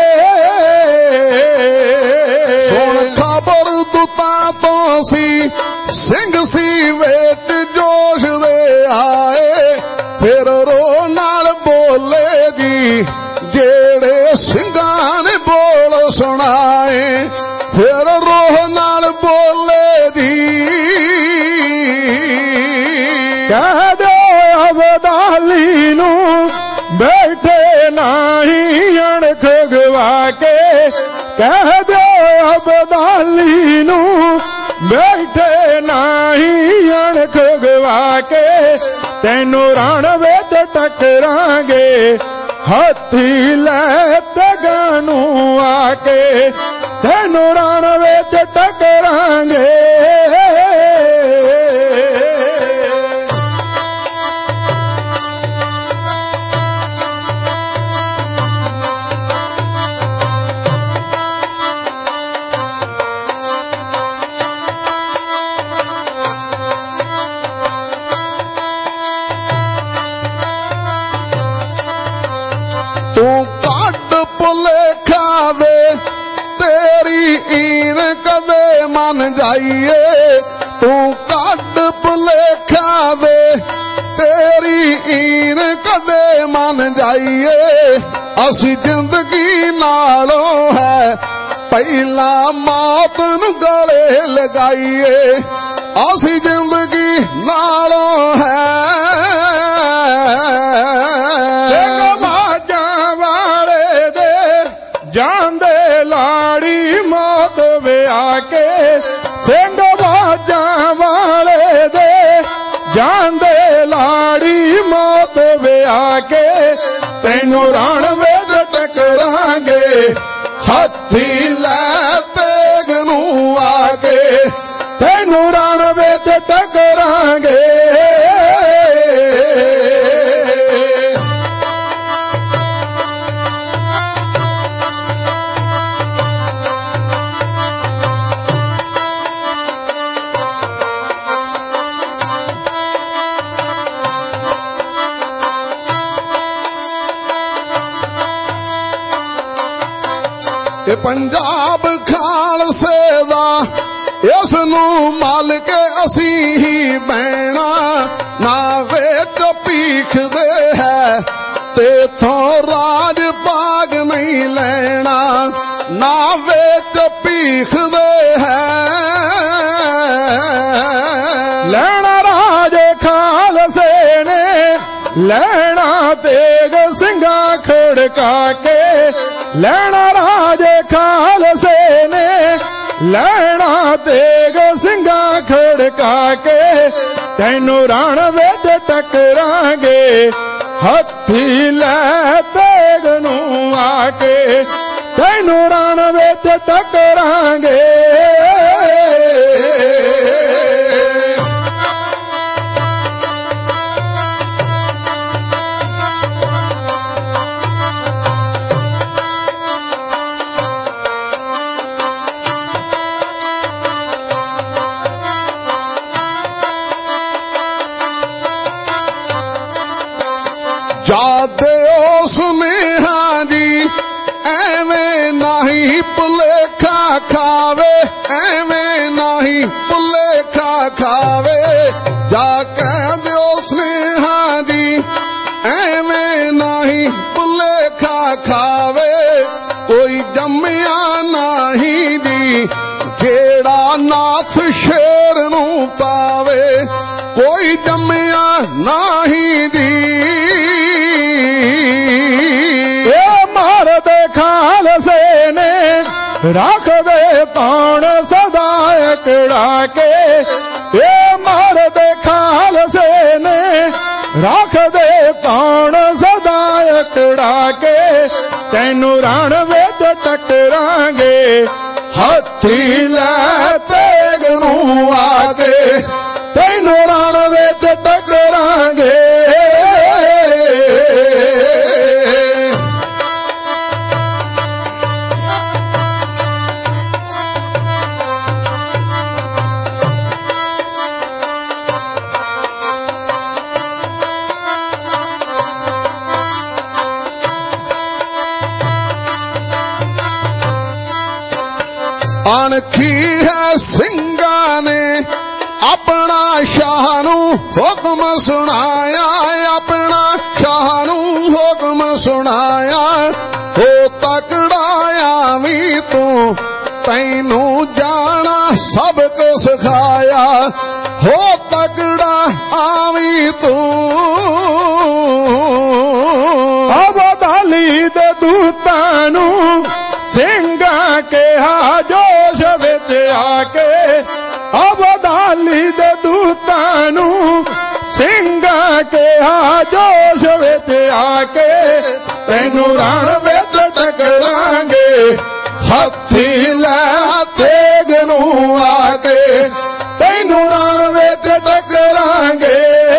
ਸੁਣ ਖਬਰ ਦੂਤਾਂ ਤੋਂ ਸੀ ਸਿੰਘ ਸੀ ਵੇਟ ਜੋਸ਼ ਦੇ ਆਏ ਫਿਰ ਰੋ ਨਾਲ ਬੋਲੇ ਜੀ ਜਿਹੜੇ ਸਿੰਘਾਂ ਨੇ ਬੋਲ ਸੁਣਾਏ ਫਿਰ ਰੋਹ ਨਾਲ ਬੋਲੇ ਜੀ ਕਹਿ ਦਿਓ ਅਬਦਾਲੀ ਨੂੰ ਬੈਠੇ ਨਹੀਂ ਅਣਖ ਗਵਾ ਕੇ ਕਹਿ ਦਿਓ ਅਬਦਾਲੀ ਨੂੰ ਬੈਠੇ ਨਹੀਂ ਅਣਖ ਗਵਾ ਕੇ ਤੈਨੂੰ ਰਣ ਵਿੱਚ ਟਕਰਾਂਗੇ ਹਾਥੀ ਲੈ ਤਗਾਂ ਨੂੰ ਆ ਕੇ ਤੈਨੂੰ ਰਣ ਵਿੱਚ ਟਕਰਾਂਗੇ ਤੂੰ ਕੱਢ ਭੁਲੇਖਾ ਦੇ ਤੇਰੀ ਈਨ ਕਦੇ ਮਨ ਜਾਈਏ ਤੂੰ ਕੱਢ ਭੁਲੇਖਾ ਦੇ ਤੇਰੀ ਈਨ ਕਦੇ ਮਨ ਜਾਈਏ ਅਸੀਂ ਜ਼ਿੰਦਗੀ ਨਾਲੋਂ ਹੈ ਪਹਿਲਾਂ ਮੌਤ ਨੂੰ ਗਲੇ ਲਗਾਈਏ ਅਸੀਂ ਜ਼ਿੰਦਗੀ ਨਾਲੋਂ ਹੈ ਜਾਂਦੇ ਲਾੜੀ ਮੌਤ ਵਿਆਹ ਕੇ ਸਿੰਘ ਬਾਜਾਂ ਵਾਲੇ ਦੇ ਜਾਂਦੇ ਲਾੜੀ ਮੌਤ ਵਿਆਹ ਕੇ ਤੈਨੂੰ ਰਣ ਵਿੱਚ ਟਕਰਾਂਗੇ ਹਾਥੀ ਲੈ ਤੇਗ ਨੂੰ ਆ ਕੇ ਤੈਨੂੰ ਰਣ ਵਿੱਚ ਟਕਰਾਂਗੇ ਇਹ ਪੰਜਾਬ ਖਾਲਸੇ ਦਾ ਇਸ ਨੂੰ ਮਲ ਕੇ ਅਸੀਂ ਹੀ ਬਹਿਣਾ ਨਾ ਵੇਚ ਭੀਖਦੇ ਹੈ ਤੇ ਥੋਂ ਰਾਜ ਭਾਗ ਨਹੀਂ ਲੈਣਾ ਨਾ ਵੇਚ ਭੀਖਦੇ ਹੈ ਲੈਣਾ ਰਾਜ ਖਾਲਸੇ ਨੇ ਲੈਣਾ ਤੇਗ ਸਿੰਘਾਂ ਖੜਕਾ ਕੇ ਲੈਣਾ ਰਾਜ ਖਾਲਸੇ ਨੇ ਲੈਣਾ ਤੇਗ ਸਿੰਘਾਂ ਖੜਕਾ ਕੇ ਤੈਨੂੰ ਰਣ ਵਿੱਚ ਟਕਰਾਂਗੇ ਹਾਥੀ ਲੈ ਤੇਗ ਨੂੰ ਆ ਕੇ ਤੈਨੂੰ ਰਣ ਵਿੱਚ ਟਕਰਾਂਗੇ ਜਾਦੇ ਉਸ ਸੁਨੇਹਾ ਜੀ ਐਵੇਂ ਨਹੀਂ ਭੁਲੇਖਾ ਖਾਵੇ ਐਵੇਂ ਨਹੀਂ ਭੁਲੇਖਾ ਖਾਵੇ ਜਾ ਕਹਿ ਦਿਓ ਸੁਨੇਹਾ ਜੀ ਐਵੇਂ ਨਹੀਂ ਭੁਲੇਖਾ ਖਾਵੇ ਕੋਈ ਜੰਮਿਆ ਨਹੀਂ ਜੀ ਜਿਹੜਾ ਨਾਥ ਸ਼ੇਰ ਨੂੰ ਪਾਵੇ ਕੋਈ ਜੰਮਿਆ ਰੱਖ ਦੇ ਕੌਣ ਸਦਾ ਇਕੜਾ ਕੇ, ਇਹ ਮਰਦੇ ਖਾਲਸੇ ਨੇ ਰੱਖ ਦੇ ਕੌਣ ਸਦਾ ਇਕੜਾ ਕੇ, ਤੈਨੂੰ ਰਣ ਵਿੱਚ ਟਕਰਾਂਗੇ ਹੱਥੀ ਲੈ ਤੇਗ ਨੂੰ ਆ ਕੇ, ਤੈਨੂੰ ਰਣ ਵਿੱਚ ਟਕਰਾਂਗੇ। ਅਣਖੀ ਹੈ ਸਿੰਘਾਂ ਨੇ ਆਪਣਾ ਸ਼ਾਹ ਨੂੰ ਹੁਕਮ ਸੁਣਾਇਆ, ਆਪਣਾ ਸ਼ਾਹ ਨੂੰ ਹੁਕਮ ਸੁਣਾਇਆ, ਹੋ ਤਕੜਾਇਆ ਵੀ ਤੂੰ ਤੈਨੂੰ ਜਾਣਾ ਸਬਕ ਸਿਖਾਇਆ, ਹੋ ਤਕੜਾ ਆਵੀਂ ਤੂੰ। ਅਬਦਾਲੀ ਦੇ ਦੂਤਾਂ ਨੂੰ ਸਿੰਘਾਂ ਕਿਹਾ ਜੋਸ਼ ਵਿੱਚ ਆ ਕੇ, ਅਬਦਾਲੀ ਦੇ ਦੂਤਾਂ ਨੂੰ ਸਿੰਘਾਂ ਕਿਹਾ ਜੋਸ਼ ਵਿੱਚ ਆ ਕੇ, ਤੈਨੂੰ ਰਣ ਵਿੱਚ ਟਕਰਾਂਗੇ ਹੱਥੀ ਲੈ ਤੇਗ ਨੂੰ ਆ ਕੇ, ਤੈਨੂੰ ਰਣ ਵਿੱਚ ਟਕਰਾਂਗੇ।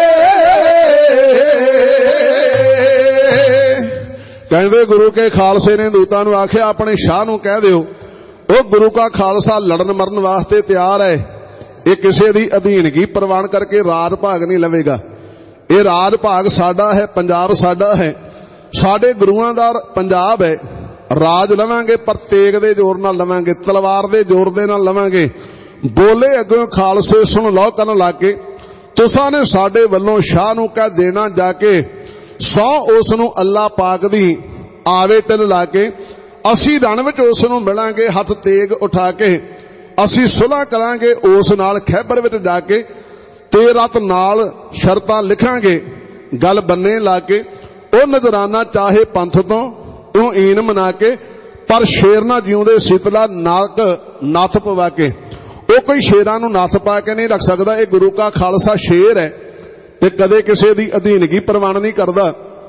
ਕਹਿੰਦੇ ਗੁਰੂ ਕੇ ਖਾਲਸੇ ਨੇ ਦੂਤਾਂ ਨੂੰ ਆਖਿਆ ਆਪਣੇ ਸ਼ਾਹ ਨੂੰ ਕਹਿ ਦਿਓ ਉਹ ਗੁਰੂ ਕਾ ਖਾਲਸਾ ਲੜਨ ਮਰਨ ਵਾਸਤੇ ਤਿਆਰ ਹੈ, ਇਹ ਕਿਸੇ ਦੀ ਅਧੀਨਗੀ ਪ੍ਰਵਾਨ ਕਰਕੇ ਰਾਜ ਭਾਗ ਨਹੀਂ ਲਵੇਗਾ, ਇਹ ਰਾਜ ਭਾਗ ਸਾਡਾ ਹੈ, ਪੰਜਾਬ ਸਾਡਾ ਹੈ, ਸਾਡੇ ਗੁਰੂਆਂ ਦਾ ਪੰਜਾਬ ਹੈ, ਰਾਜ ਲਵਾਂਗੇ ਪਰ ਤੇਗ ਦੇ ਜ਼ੋਰ ਨਾਲ ਲਵਾਂਗੇ, ਤਲਵਾਰ ਦੇ ਜ਼ੋਰ ਦੇ ਨਾਲ ਲਵਾਂਗੇ। ਬੋਲੇ ਅੱਗੋਂ ਖਾਲਸੇ ਸੁਣ ਲਓ ਕਰਨ ਲੱਗ ਕੇ, ਤੁਸਾਂ ਨੇ ਸਾਡੇ ਵੱਲੋਂ ਸ਼ਾਹ ਨੂੰ ਕਹਿ ਦੇਣਾ ਜਾ ਕੇ, ਸੌ ਉਸ ਨੂੰ ਅੱਲਾ ਪਾਕ ਦੀ ਆਵੇ ਟਿਲ ਲਾ ਕੇ, ਅਸੀਂ ਰਣ ਵਿੱਚ ਉਸ ਨੂੰ ਮਿਲਾਂਗੇ ਹੱਥ ਤੇਗ ਉਠਾ ਕੇ, ਅਸੀਂ ਸੁਲ੍ਹਾ ਕਰਾਂਗੇ ਉਸ ਨਾਲ ਖੈਬਰ ਵਿੱਚ ਜਾ ਕੇ, ਤੇ ਰਤ ਨਾਲ ਸ਼ਰਤਾਂ ਲਿਖਾਂਗੇ ਗੱਲ ਬੰਨੇ ਲਾ ਕੇ, ਉਹ ਨਜ਼ਰਾਨਾ ਚਾਹੇ ਪੰਥ ਤੋਂ ਉਹ ਈਨ ਮਨਾ ਕੇ, ਪਰ ਸ਼ੇਰ ਨਾ ਜਿਉਂਦੇ ਸੀਤਲਾ ਨਾਕ ਨੱਥ ਪਵਾ ਕੇ, ਉਹ ਕੋਈ ਸ਼ੇਰਾਂ ਨੂੰ ਨੱਥ ਪਾ ਕੇ ਨਹੀਂ ਰੱਖ ਸਕਦਾ, ਇਹ ਗੁਰੂ ਕਾ ਖਾਲਸਾ ਸ਼ੇਰ ਹੈ ਤੇ ਕਦੇ ਕਿਸੇ ਦੀ ਅਧੀਨਗੀ ਪ੍ਰਵਾਨ ਨਹੀਂ ਕਰਦਾ।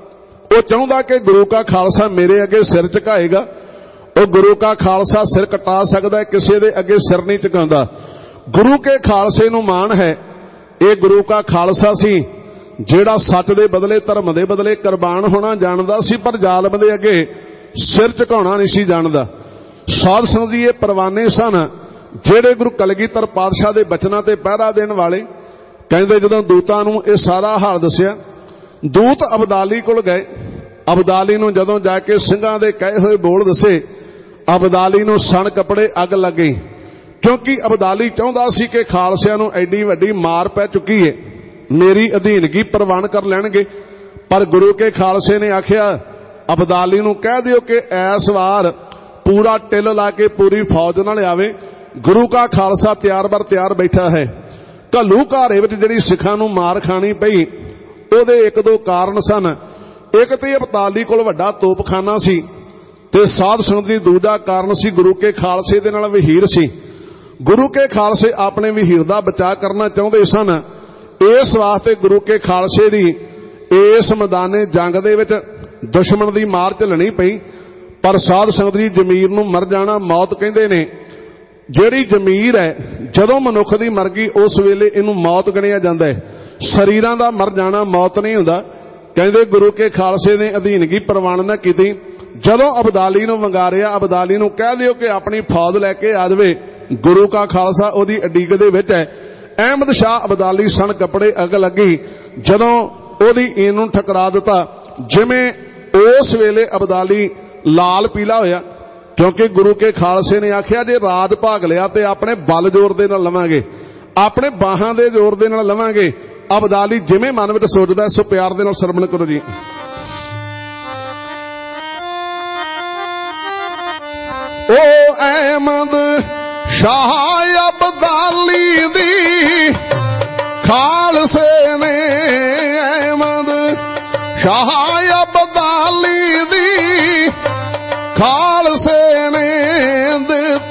ਉਹ ਚਾਹੁੰਦਾ ਕਿ ਗੁਰੂ ਕਾ ਖਾਲਸਾ ਮੇਰੇ ਅੱਗੇ ਸਿਰ ਝੁਕਾਏਗਾ, ਉਹ ਗੁਰੂ ਕਾ ਖਾਲਸਾ ਸਿਰ ਕਟਾ ਸਕਦਾ, ਕਿਸੇ ਦੇ ਅੱਗੇ ਸਿਰ ਨਹੀਂ ਝੁਕਾਉਂਦਾ। ਗੁਰੂ ਕੇ ਖਾਲਸੇ ਨੂੰ ਮਾਣ ਹੈ, ਇਹ ਗੁਰੂ ਕਾ ਖਾਲਸਾ ਸੀ ਜਿਹੜਾ ਸੱਚ ਦੇ ਬਦਲੇ ਧਰਮ ਦੇ ਬਦਲੇ ਕੁਰਬਾਨ ਹੋਣਾ ਜਾਣਦਾ ਸੀ, ਪਰ ਜ਼ਾਲਮ ਦੇ ਅੱਗੇ ਸਿਰ ਝੁਕਾਉਣਾ ਨਹੀਂ ਸੀ ਜਾਣਦਾ। ਸਾਧ ਸੰਗਤ ਜੀ ਇਹ ਪਰਵਾਨੇ ਸਨ ਜਿਹੜੇ ਗੁਰੂ ਕਲਗੀਧਰ ਪਾਤਸ਼ਾਹ ਦੇ ਬਚਨਾਂ ਤੇ ਪਹਿਰਾ ਦੇਣ ਵਾਲੇ। ਕਹਿੰਦੇ ਜਦੋਂ ਦੂਤਾਂ ਨੂੰ ਇਹ ਸਾਰਾ ਹਾਲ ਦੱਸਿਆ, ਦੂਤ ਅਬਦਾਲੀ ਕੋਲ ਗਏ, ਅਬਦਾਲੀ ਨੂੰ ਜਦੋਂ ਜਾ ਕੇ ਸਿੰਘਾਂ ਦੇ ਕਹੇ ਹੋਏ ਬੋਲ ਦੱਸੇ, ਅਬਦਾਲੀ ਨੂੰ ਸਣ ਕੱਪੜੇ ਅੱਗ ਲੱਗ ਗਈ, ਕਿਉਂਕਿ ਅਬਦਾਲੀ ਚਾਹੁੰਦਾ ਸੀ ਕਿ ਖਾਲਸਿਆਂ ਨੂੰ ਐਡੀ ਵੱਡੀ ਮਾਰ ਪੈ ਚੁੱਕੀ ਹੈ, ਮੇਰੀ ਅਧੀਨਗੀ ਪ੍ਰਵਾਨ ਕਰ ਲੈਣਗੇ। ਪਰ ਗੁਰੂ ਕੇ ਖਾਲਸੇ ਨੇ ਆਖਿਆ ਅਬਦਾਲੀ ਨੂੰ ਕਹਿ ਦਿਓ ਕਿ ਐਸ ਵਾਰ ਪੂਰਾ ਟਿਲ ਲਾ ਕੇ ਪੂਰੀ ਫੌਜ ਨਾਲ ਆਵੇ, ਗੁਰੂ ਕਾ ਖਾਲਸਾ ਤਿਆਰ ਬਰ ਤਿਆਰ ਬੈਠਾ ਹੈ। ਘੱਲੂ ਘਾਰੇ ਵਿੱਚ ਜਿਹੜੀ ਸਿੱਖਾਂ ਨੂੰ ਮਾਰ ਖਾਣੀ ਪਈ ਉਹਦੇ ਇੱਕ ਦੋ ਕਾਰਨ ਸਨ। ਇੱਕ ਤੇ ਅਬਦਾਲੀ ਕੋਲ ਵੱਡਾ ਤੋਪਖਾਨਾ ਸੀ ਤੇ ਸਾਧ ਸੰਗਤ ਦੀ ਦੂਜਾ ਕਾਰਨ ਸੀ ਗੁਰੂ ਕੇ ਖਾਲਸੇ ਦੇ ਨਾਲ ਵਹੀਰ ਸੀ। ਗੁਰੂ ਕੇ ਖਾਲਸੇ ਆਪਣੇ ਵਹੀਰ ਦਾ ਬਚਾਅ ਕਰਨਾ ਚਾਹੁੰਦੇ ਸਨ, ਇਸ ਵਾਸਤੇ ਗੁਰੂ ਕੇ ਖਾਲਸੇ ਦੀ ਇਸ ਮੈਦਾਨੇ ਜੰਗ ਦੇ ਵਿੱਚ ਦੁਸ਼ਮਣ ਦੀ ਮਾਰ ਝੱਲਣੀ ਪਈ। ਪਰ ਸਾਧ ਸੰਗਤ ਦੀ ਜ਼ਮੀਰ ਨੂੰ ਮਰ ਜਾਣਾ ਮੌਤ ਕਹਿੰਦੇ ਨੇ। ਜਿਹੜੀ ਜ਼ਮੀਰ ਹੈ ਜਦੋਂ ਮਨੁੱਖ ਦੀ ਮਰ ਗਈ ਉਸ ਵੇਲੇ ਇਹਨੂੰ ਮੌਤ ਗਿਣਿਆ ਜਾਂਦਾ ਹੈ, ਸਰੀਰਾਂ ਦਾ ਮਰ ਜਾਣਾ ਮੌਤ ਨਹੀਂ ਹੁੰਦਾ। ਕਹਿੰਦੇ ਗੁਰੂ ਕੇ ਖਾਲਸੇ ਨੇ ਅਧੀਨਗੀ ਪ੍ਰਵਾਨ ਨਾ ਕੀਤੀ। ਜਦੋਂ ਅਬਦਾਲੀ ਨੂੰ ਵੰਗਾਰਿਆ, ਅਬਦਾਲੀ ਨੂੰ ਕਹਿ ਦਿਓ ਕਿ ਆਪਣੀ ਫੌਜ ਲੈ ਕੇ ਆ ਜਾਵੇ, ਗੁਰੂ ਕਾ ਖਾਲਸਾ ਉਹਦੀ ਅਡੀਕ ਦੇ ਵਿੱਚ ਹੈ। ਅਹਿਮਦ ਸ਼ਾਹ ਅਬਦਾਲੀ ਸਣ ਕੱਪੜੇ ਅੱਗ ਲੱਗੀ, ਜਦੋਂ ਉਹਦੀ ਈਨ ਨੂੰ ਠਕਰਾ ਦਿੱਤਾ, ਜਿਵੇਂ ਉਸ ਵੇਲੇ ਅਬਦਾਲੀ ਲਾਲ ਪੀਲਾ ਹੋਇਆ, ਕਿਉਂਕਿ ਗੁਰੂ ਕੇ ਖਾਲਸੇ ਨੇ ਆਖਿਆ ਜੇ ਰਾਜ ਭਾਗ ਲਿਆ ਤੇ ਆਪਣੇ ਬਲ ਜ਼ੋਰ ਦੇ ਨਾਲ ਲਵਾਂਗੇ, ਆਪਣੇ ਬਾਹਾਂ ਦੇ ਜ਼ੋਰ ਦੇ ਨਾਲ ਲਵਾਂਗੇ। ਅਬਦਾਲੀ ਜਿਵੇਂ ਮਨ ਵਿੱਚ ਸੋਚਦਾ, ਸੋ ਪਿਆਰ ਦੇ ਨਾਲ ਸਰਵਣ ਕਰੋ ਜੀ। ਓ ਅਹਿਮਦ ਸ਼ਾਹ ਅਬਦਾਲੀ ਦੀ ਖਾਲਸੇ ਨੇ, ਅਹਿਮਦ ਸ਼ਾਹ ਅਬਦਾਲੀ ਦੀ ਖਾਲਸੇ ਨੇ ਦਿੱਤੀ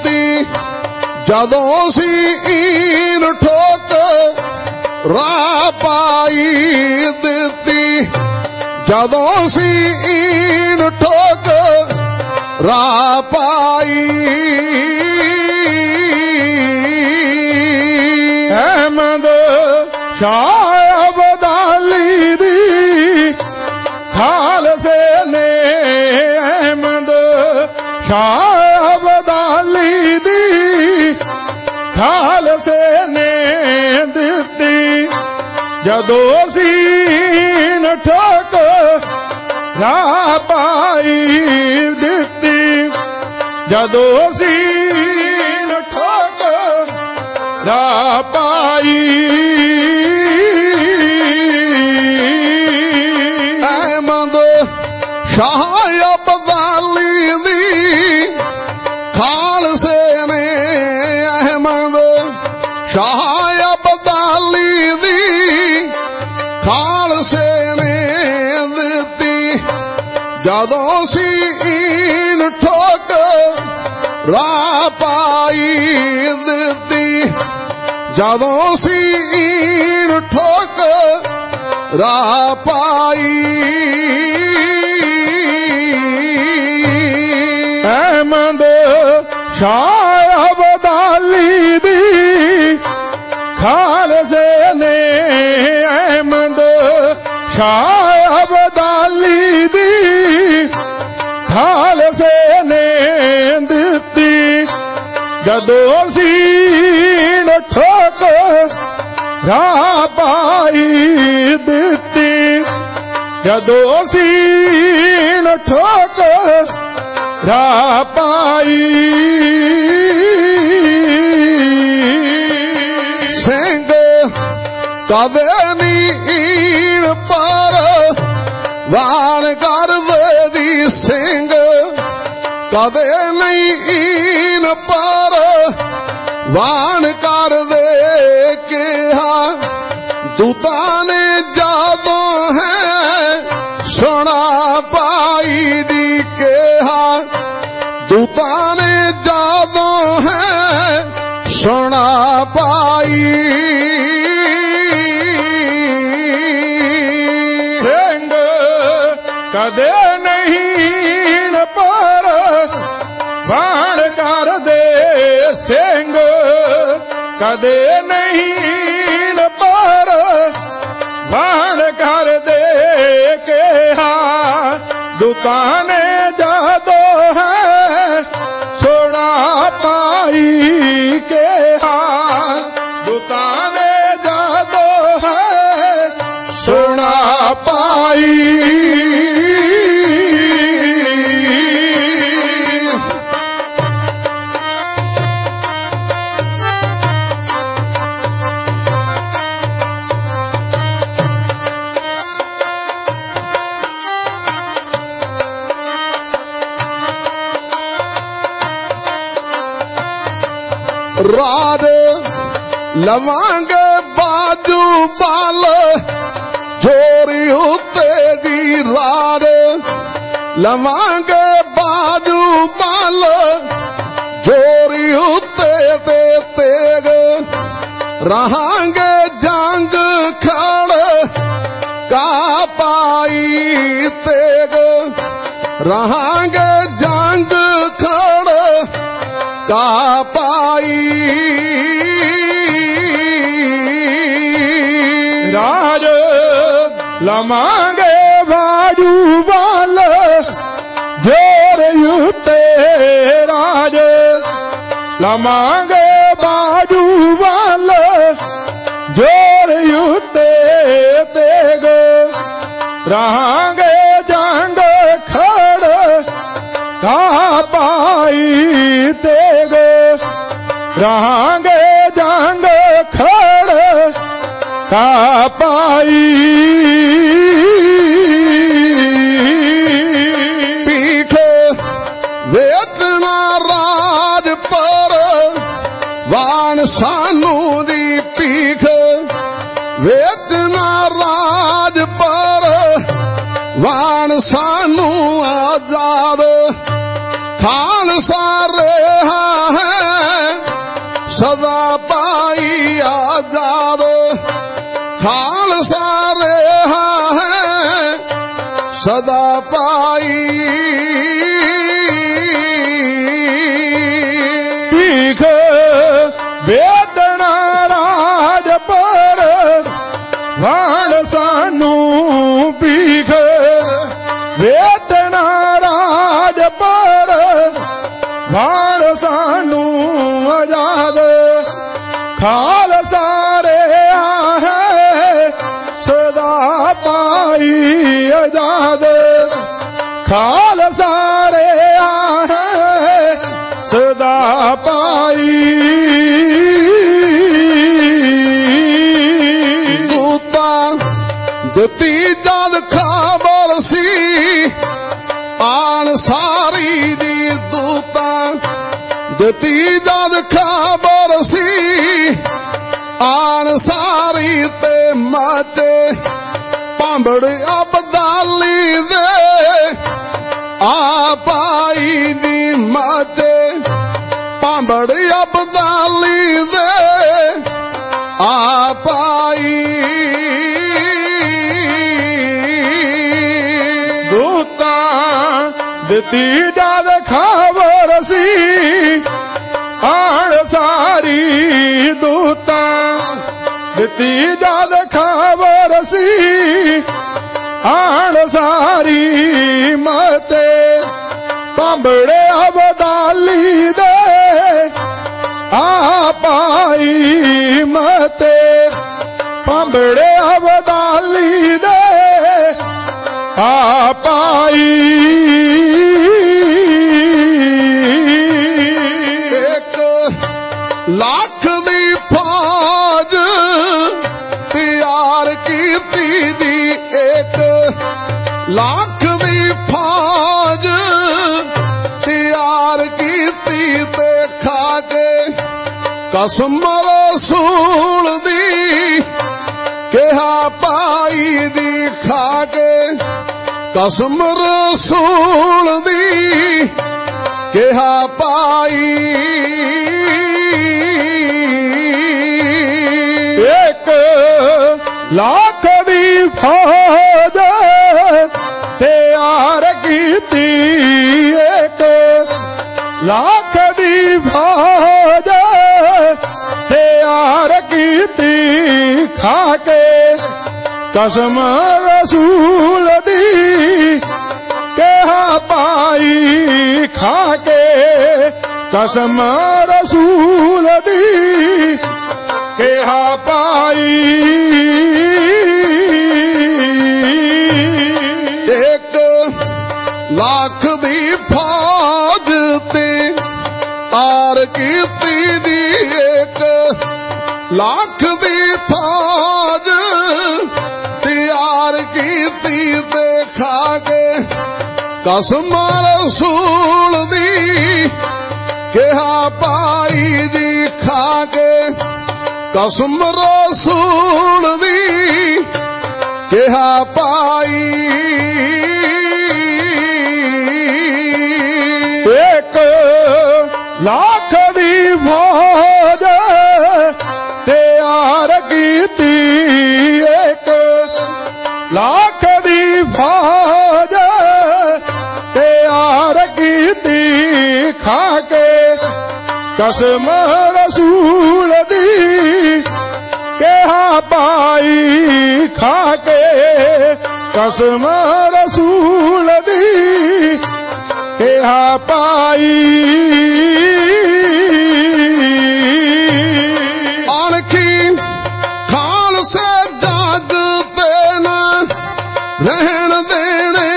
ਜਦੋਂ ਸੀ ਈਨ ਠੋਕ ਰਾਹ ਪਾਈ ਦਿੱਤੀ, ਜਦੋਂ ਸੀ ਈਨ ਠੋਕ ਰਾਹ ਪਾਈ। ਅਹਿਮਦ ਸ਼ਾਹ ਅਬਦਾਲੀ ਦੀ ਖਾਲਸੇ ਨੇ, ਅਹਿਮਦ ਸ਼ਾਹ ਅਬਦਾਲੀ ਦੀ ਖਾਲਸੇ ਨੇ ਦਿੱਤੀ, ਜਦੋਂ ਸੀਨ ਠੋਕ ਰਾਹ ਪਾਈ ਦਿੱਤੀ, ਜਦੋਂ ਸੀਨ ਠੋਕ ਰਾਹ ਪਾਈ। ਅਹਿਮਦ ਸ਼ਾਹ ਅਬਦਾਲੀ ਦੀ ਖਾਲਸੇ ਨੇ, ਅਹਿਮਦ ਸ਼ਾਹ ਅਬਦਾਲੀ ਦੀ ਖਾਲਸੇ ਨੇ ਦਿੱਤੀ, ਜਦੋਂ ਸੀਨ ਠੋਕ ਰਾਹ ਪਾਈ ਦਿੱਤੀ, ਜਦੋਂ ਸੀਨ ਠੋਕ ਰਾਹ ਪਾਈ। ਅਹਿਮਦ ਸ਼ਾਹ ਅਬਦਾਲੀ ਦੀ ਖਾਲਸੇ ਨੇ, ਅਹਿਮਦ ਸ਼ਾਹ ਅਬਦਾਲੀ ਦੀ ਖਾਲਸੇ ਨੇ ਦਿੱਤੀ, ਜਦੋਂ ਸੀਨ ਠੋਕ ਰਾਹ ਪਾਈ ਦਿੱਤੀ, ਜਦੋਂ ਸੀਨ ਠੋਕ ਰਾਹ ਪਾਈ। ਸਿੰਘ ਕਦੇ ਨੀ ਪਰ ਵਾਣ ਕਰਦੇ ਦੀ, ਸਿੰਘ ਕਦੇ ਨਹੀਂ ਪਰ ਵਾਣ ਕਰਦੇ ਕਿਹਾ, ਦੂਤਾਂ ਨੇ ਜਦੋਂ ਹੈ ਸੁਣਾ ਪਾਈ ਦੀ ਕਿਹਾ, ਦੂਤਾਂ ਨੇ ਜਦੋਂ ਹੈ ਸੁਣਾ ਪਾਈ। ਸਿੰਘ ਕਦੇ ਨਹੀਂ ਪਰ ਵਾਣ ਕਰਦੇ, ਸਿੰਘ ਕਦੇ ਨਹੀਂ ਪਰ ਵਾਣ ਕਰਦੇ ਕਿਹਾ, ਦੂਤਾਂ ਨੇ ਜਦੋਂ ਹੈ ਸੁਣਾ ਪਾਈ ਕਿਹਾ, ਦੂਤਾਂ ਨੇ ਜਦੋਂ ਹੈ ਸੁਣਾ ਪਾਈ। ਰਾਜ ਲਵਾਂਗੇ ਬਾਜੂ ਬਲ ਜੋਰੀ ਉੱਤੇ ਦੀ, ਰਾਜ ਲਵਾਂਗੇ ਬਾਜੂ ਬਲ ਜੋਰੀ ਉੱਤੇ ਤੇ ਤੇਗ, ਰਹਾਂਗੇ ਜੰਗ ਖੜ ਕਾ ਪਾਈ ਤੇਗ, ਰਹਾਂਗੇ ਜੰਗ ਖੜ ਕਾ ਪਾਈ। ਰਾਜ ਲਵਾਂਗੇ ਬਾਜੂ ਬਲ ਜੋਰੀ ਉੱਤੇ, ਰਾਜ ਲਵਾਂਗੇ ਬਾਜੂ ਬਲ ਜੋਰੀ ਉੱਤੇ ਤੇਗ, ਰਹਾਂਗੇ ਜੰਗ ਖੜ ਕਾ ਪਾਈ ਤੇਗ, ਰਹਾਂਗੇ ਜੰਗ ਖੜ ਕਾ ਪਾਈ। ਪੀਠ ਵੇਚਣਾ ਰਾਜ ਪਰ ਵਾਣ ਸਾਨੂੰ ਦੀ, ਪੀਠ ਵੇਚਣਾ ਰਾਜ ਪਰ ਵਾਣ ਸਾਨੂੰ ਆਜ਼ਾਦ, ਖਾਲਸਾ ਰਿਹਾ ਹੈ ਸਦਾ ਪਾਈ ਭੀਖ ਵੇਦਨਾ ਰਾਜ ਪਰ ਵਾਣ ਸਾਨੂੰ ਭੀਖ ਵੇਦਨਾ ਰਾਜ ਪਰ ਵਾਣ ਸਾਨੂੰ ਆਜ਼ਾਦ ਖਾਲਸਾ ਰਿਹਾ ਹੈ ਸਦਾ ਪਾਈ ਆਜ਼ਾਦ ਖਾਲਸਾ ਰਿਹਾ ਹੈ ਸਦਾ ਪਾਈ ਦੂਤਾਂ ਦਿੱਤੀ ਜਦ ਖਬਰ ਸੀ ਆਣ ਸਾਰੀ ਦੀ ਦੂਤਾਂ ਦਿੱਤੀ ਜਦ ਖਬਰ ਸੀ ਆਣ ਸਾਰੀ ਤੇ ਮਾਤੇ ਭਾਂਬੜ ਅਬਦਾਲੀ ਦੇ ਆ ਪਾਈ ਦੀ ਮਾਤੇ ਭਾਂਬੜ ਅਬਦਾਲੀ ਦੇ ਆ ਪਾਈ ਦੂਤਾਂ ਦਿੱਤੀ ਜਦ ਖਬਰ ਸੀ ਆਣ ਸਾਰੀ ਦੂਤਾਂ ਦਿੱਤੀ ਜਦ ਖਬਰ ਸੀ ਆਣ ਸਾਰੀ ਮਤੇ ਭਾਂਬੜੇ ਅਬਦਾਲੀ ਦੇ ਆ ਪਾਈ ਮਤੇ ਭਾਂਬੜੇ ਅਬਦਾਲੀ ਦੇ ਆ ਪਾਈ ਇੱਕ ਲੱਖ ਦੀ ਫੌਜ ਤਿਆਰ ਕੀਤੀ ਦੀ ਇੱਕ ਲੱਖ ਦੀ ਫੌਜ ਤਿਆਰ ਕੀਤੀ ਤੇ ਖਾ ਕੇ ਕਸਮ ਰਸੂਲ ਦੀ ਕਿਹਾ ਪਾਈ ਦੀ ਖਾ ਕੇ ਕਸਮ ਰਸੂਲ ਦੀ ਕਿਹਾ ਪਾਈ ਇੱਕ ਲੱਖ ਦੀ ਫੌਜ ਤਿਆਰ ਕੀਤੀ ਇੱਕ ਲੱਖ ਦੀ ਫੌਜ ਤਿਆਰ ਕੀਤੀ ਖਾ ਕੇ ਕਸਮ ਰਸੂਲ ਦੀ ਕਿਹਾ ਪਾਈ ਖਾ ਕੇ ਕਸਮ ਰਸੂਲ ਦੀ ਕਿਹਾ ਪਾਈ ਇੱਕ ਲੱਖ ਦੀ ਫੌਜ ਤੇ ਆਰ ਕੀਤੀ ਦੀ ਇੱਕ ਲੱਖ ਦੀ ਫੌਜ ਤਿਆਰ ਕੀਤੀ ਤੇ ਖਾ ਕੇ ਕਸਮ ਰਸੂਲ ਦੀ ਕਿਹਾ ਪਾਈ ਦੀ ਖਾ ਕੇ ਕਸਮ ਰਸੂਲ ਦੀ ਕਿਹਾ ਪਾਈ ਇੱਕ ਲੱਖ ਦੀ ਫੌਜ ਤਿਆਰ ਕੀਤੀ ਇੱਕ ਲੱਖ ਦੀ ਫੌਜ ਤਿਆਰ ਕੀਤੀ ਖਾ ਕੇ ਕਸਮ ਰਸੂਲ ਦੀ ਕਿਹਾ ਪਾਈ ਖਾ ਕੇ ਕਸਮ ਰਸੂਲ ਦੀ ਕਿਹਾ ਪਾਈ ਅਣਖੀ ਖਾਲਸੇ ਜਗ ਤੇ ਨਾ ਰਹਿਣ ਦੇਣੇ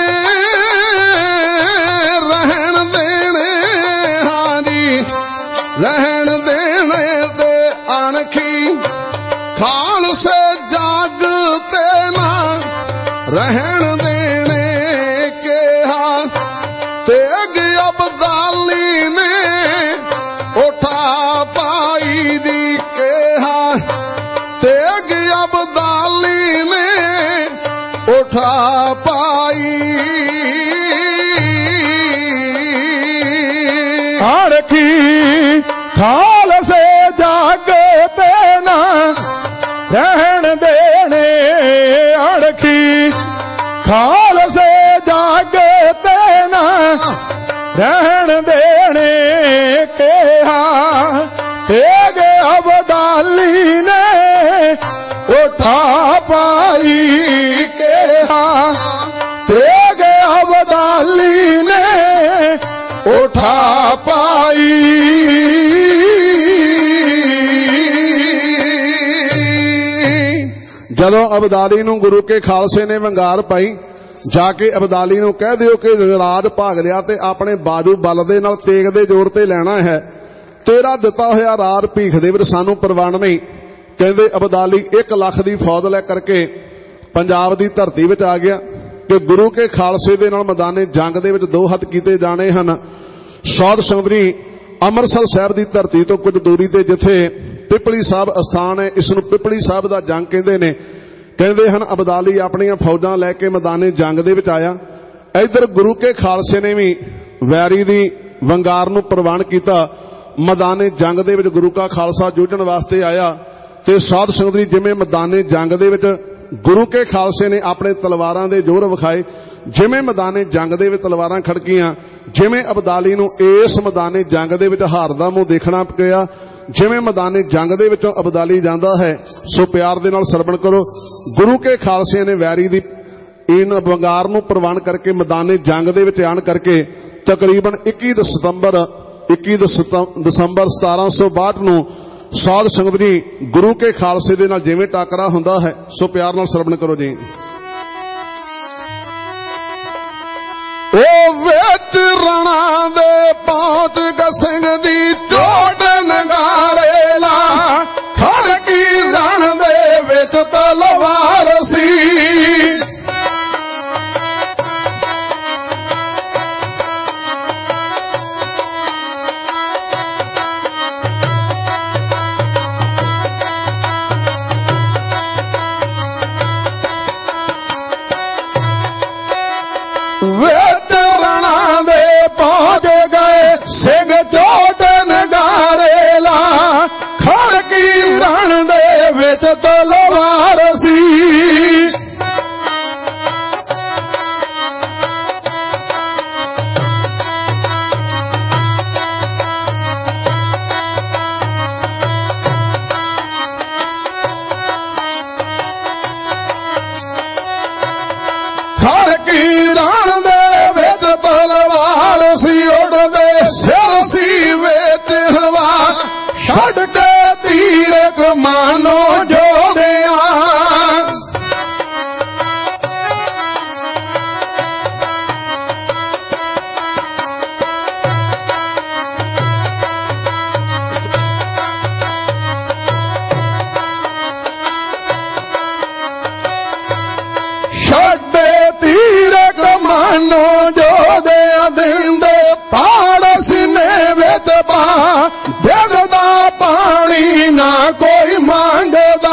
ਰਹਿਣ ਦੇਣੇ ਹਾਂਜੀ ਰਹਿਣ ਦੇਣੇ ਤੇ ਅਣਖੀ ਖਾਲਸੇ ਜਗ ਤੇ ਨਾ ਰਹਿਣ ਦੇਣੇ ਕਿਹਾ ਤੇਗ ਅਬਦਾਲੀ ਨੇ ਉਠਾ ਪਾਈ ਦੀ ਕਿਹਾ ਤੇਗ ਅਬਦਾਲੀ ਨੇ ਉਠਾ ਪਾਈ ਅਣਖੀ ਖਾਲਸੇ ਜਗ ਤੇ ਨਾ ਰਹਿਣ ਦੇਣੇ ਅਣਖੀ ਖਾਲਸੇ ਰਹਿਣ ਦੇਣੇ ਕਿਹਾ। ਤੇਗ ਅਬਦਾਲੀ ਨੇ ਉਠਾ ਪਾਈ ਕਿਹਾ। ਤੇਗ ਅਬਦਾਲੀ ਨੇ ਉਠਾ ਪਾਈ। ਜਦੋਂ ਅਬਦਾਲੀ ਨੂੰ ਗੁਰੂ ਕੇ ਖਾਲਸੇ ਨੇ ਵੰਗਾਰ ਪਾਈ, ਜਾ ਕੇ ਅਬਦਾਲੀ ਨੂੰ ਕਹਿ ਦਿਓ ਕਿ ਰਾਜ ਭਾਗ ਲਿਆ ਤੇ ਆਪਣੇ ਬਾਜੂ ਬਲ ਦੇ ਨਾਲ ਤੇਗ ਦੇ ਜ਼ੋਰ ਤੇ ਲੈਣਾ ਹੈ। ਤੇਰਾ ਦਿੱਤਾ ਹੋਇਆ ਰਾਜ ਭੀਖ ਦੇ ਵਿੱਚ ਸਾਨੂੰ ਪ੍ਰਵਾਨ ਨਹੀਂ। ਕਹਿੰਦੇ ਅਬਦਾਲੀ ਇੱਕ ਲੱਖ ਦੀ ਫੌਜ ਲੈ ਕਰਕੇ ਪੰਜਾਬ ਦੀ ਧਰਤੀ ਵਿੱਚ ਆ ਗਿਆ ਕਿ ਗੁਰੂ ਕੇ ਖਾਲਸੇ ਦੇ ਨਾਲ ਮੈਦਾਨੇ ਜੰਗ ਦੇ ਵਿੱਚ ਦੋ ਹੱਥ ਕੀਤੇ ਜਾਣੇ ਹਨ। ਸਾਧ ਸੰਗਤ ਅੰਮ੍ਰਿਤਸਰ ਸਾਹਿਬ ਦੀ ਧਰਤੀ ਤੋਂ ਕੁਝ ਦੂਰੀ ਤੇ ਜਿੱਥੇ ਪਿਪਲੀ ਸਾਹਿਬ ਅਸਥਾਨ ਹੈ, ਇਸ ਨੂੰ ਪਿਪਲੀ ਸਾਹਿਬ ਦਾ ਜੰਗ ਕਹਿੰਦੇ ਨੇ। ਕਹਿੰਦੇ ਹਨ ਅਬਦਾਲੀ ਆਪਣੀਆਂ ਫੌਜਾਂ ਲੈ ਕੇ ਮੈਦਾਨੇ ਜੰਗ ਦੇ ਵਿੱਚ ਆਇਆ। ਇੱਧਰ ਗੁਰੂ ਕੇ ਖਾਲਸੇ ਨੇ ਵੀ ਵੈਰੀ ਦੀ ਵੰਗਾਰ ਨੂੰ ਪ੍ਰਵਾਨ ਕੀਤਾ। ਮੈਦਾਨੇ ਜੰਗ ਦੇ ਵਿੱਚ ਗੁਰੂ ਕਾ ਖਾਲਸਾ ਜੂਝਣ ਵਾਸਤੇ ਆਇਆ ਤੇ ਸਾਧ ਸੰਗਤ ਜੀ ਜਿਵੇਂ ਮੈਦਾਨੇ ਜੰਗ ਦੇ ਵਿੱਚ ਗੁਰੂ ਕੇ ਖਾਲਸੇ ਨੇ ਆਪਣੇ ਤਲਵਾਰਾਂ ਦੇ ਜ਼ੋਰ ਵਿਖਾਏ, ਜਿਵੇਂ ਮੈਦਾਨੇ ਜੰਗ ਦੇ ਵਿੱਚ ਤਲਵਾਰਾਂ ਖੜਕੀਆਂ, ਜਿਵੇਂ ਅਬਦਾਲੀ ਨੂੰ ਇਸ ਮੈਦਾਨੇ ਜੰਗ ਦੇ ਵਿੱਚ ਹਾਰ ਦਾ ਮੂੰਹ ਦੇਖਣਾ ਪਿਆ, ਜਿਵੇਂ ਮੈਦਾਨੇ ਜੰਗ ਦੇ ਵਿੱਚੋਂ ਅਬਦਾਲੀ ਜਾਂਦਾ ਹੈ। ਸੋ ਪਿਆਰ ਦੇ ਨਾਲ ਸਰਵਣ ਕਰੋ। ਗੁਰੂ ਕੇ ਖਾਲਸੇ ਨੇ ਵੈਰੀ ਦੀ ਇਨ ਵੰਗਾਰ ਨੂੰ ਪ੍ਰਵਾਨ ਕਰਕੇ ਮੈਦਾਨੇ ਜੰਗ ਦੇ ਵਿੱਚ ਆਣ ਕਰਕੇ ਤਕਰੀਬਨ ਇੱਕੀ ਸਤੰਬਰ ਇੱਕੀ ਦਸੰਬਰ ਸਤਾਰਾਂ ਸੌ ਬਾਹਠ ਨੂੰ ਸਾਧ ਸੰਗਤ ਜੀ ਗੁਰੂ ਕੇ ਖਾਲਸੇ ਦੇ ਨਾਲ ਜਿਵੇਂ ਟਾਕਰਾ ਹੁੰਦਾ ਹੈ, ਸੋ ਪਿਆਰ ਨਾਲ ਸਰਵਣ ਕਰੋ ਜੀ। ਉਹ ਵਿੱਚ ਰਣਾ ਦੇ ਪਹੁੰਚ ਗ ਸਿੰਘ ਦੀ ਟੋਟ ਨਗਾਰੇ ਲਾ। ਖੜਕੀ ਰਣ ਦੇ ਵਿੱਚ ਤਲਵਾਰ ਸੀ। ਸਿੰਘ ਚੋਟ ਨਗਾਰੇ ਲਾ। ਖੜਕੀ ਰਣ ਦੇ ਵਿੱਚ ਤਲਵਾਰ ਸੀ। ਖੜਕੀ ਰਣ ਦੇ ਵਿੱਚ ਤਲਵਾਰ ਸੀ। ਉੱਡਦੇ ਸਿਰ ਸੀ ਵੇਤ ਹਵਾ। ਛੱਡ ਕੇ ਤੀਰ ਕਮਾਨੋ ਜੋਧਿਆਂ। ਛੱਡੇ ਤੀਰ ਕਮਾਨੋ ਜੋਧਿਆਂ। ਦਿੰਦੇ ਪਾੜ ਸੀਨੇ ਵਿੱਚ ਪਾ। ਜਗਦਾ ਪਾਣੀ ਨਾ ਕੋਈ ਮੰਗਦਾ।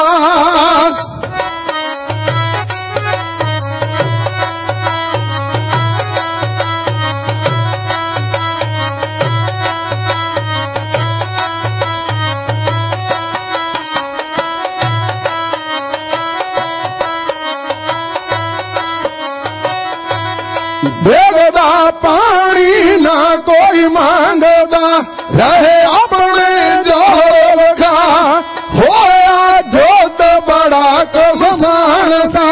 ਜਗਦਾ ਪਾਣੀ ਨਾ ਕੋਈ ਮੰਗਦਾ। ਰਹੇ ਆਪਣੇ ਜੋਰ ਵਿਖਾ। ਹੋਇਆ ਜੋਤ ਬੜਾ ਕਸਾਨ ਸਾ।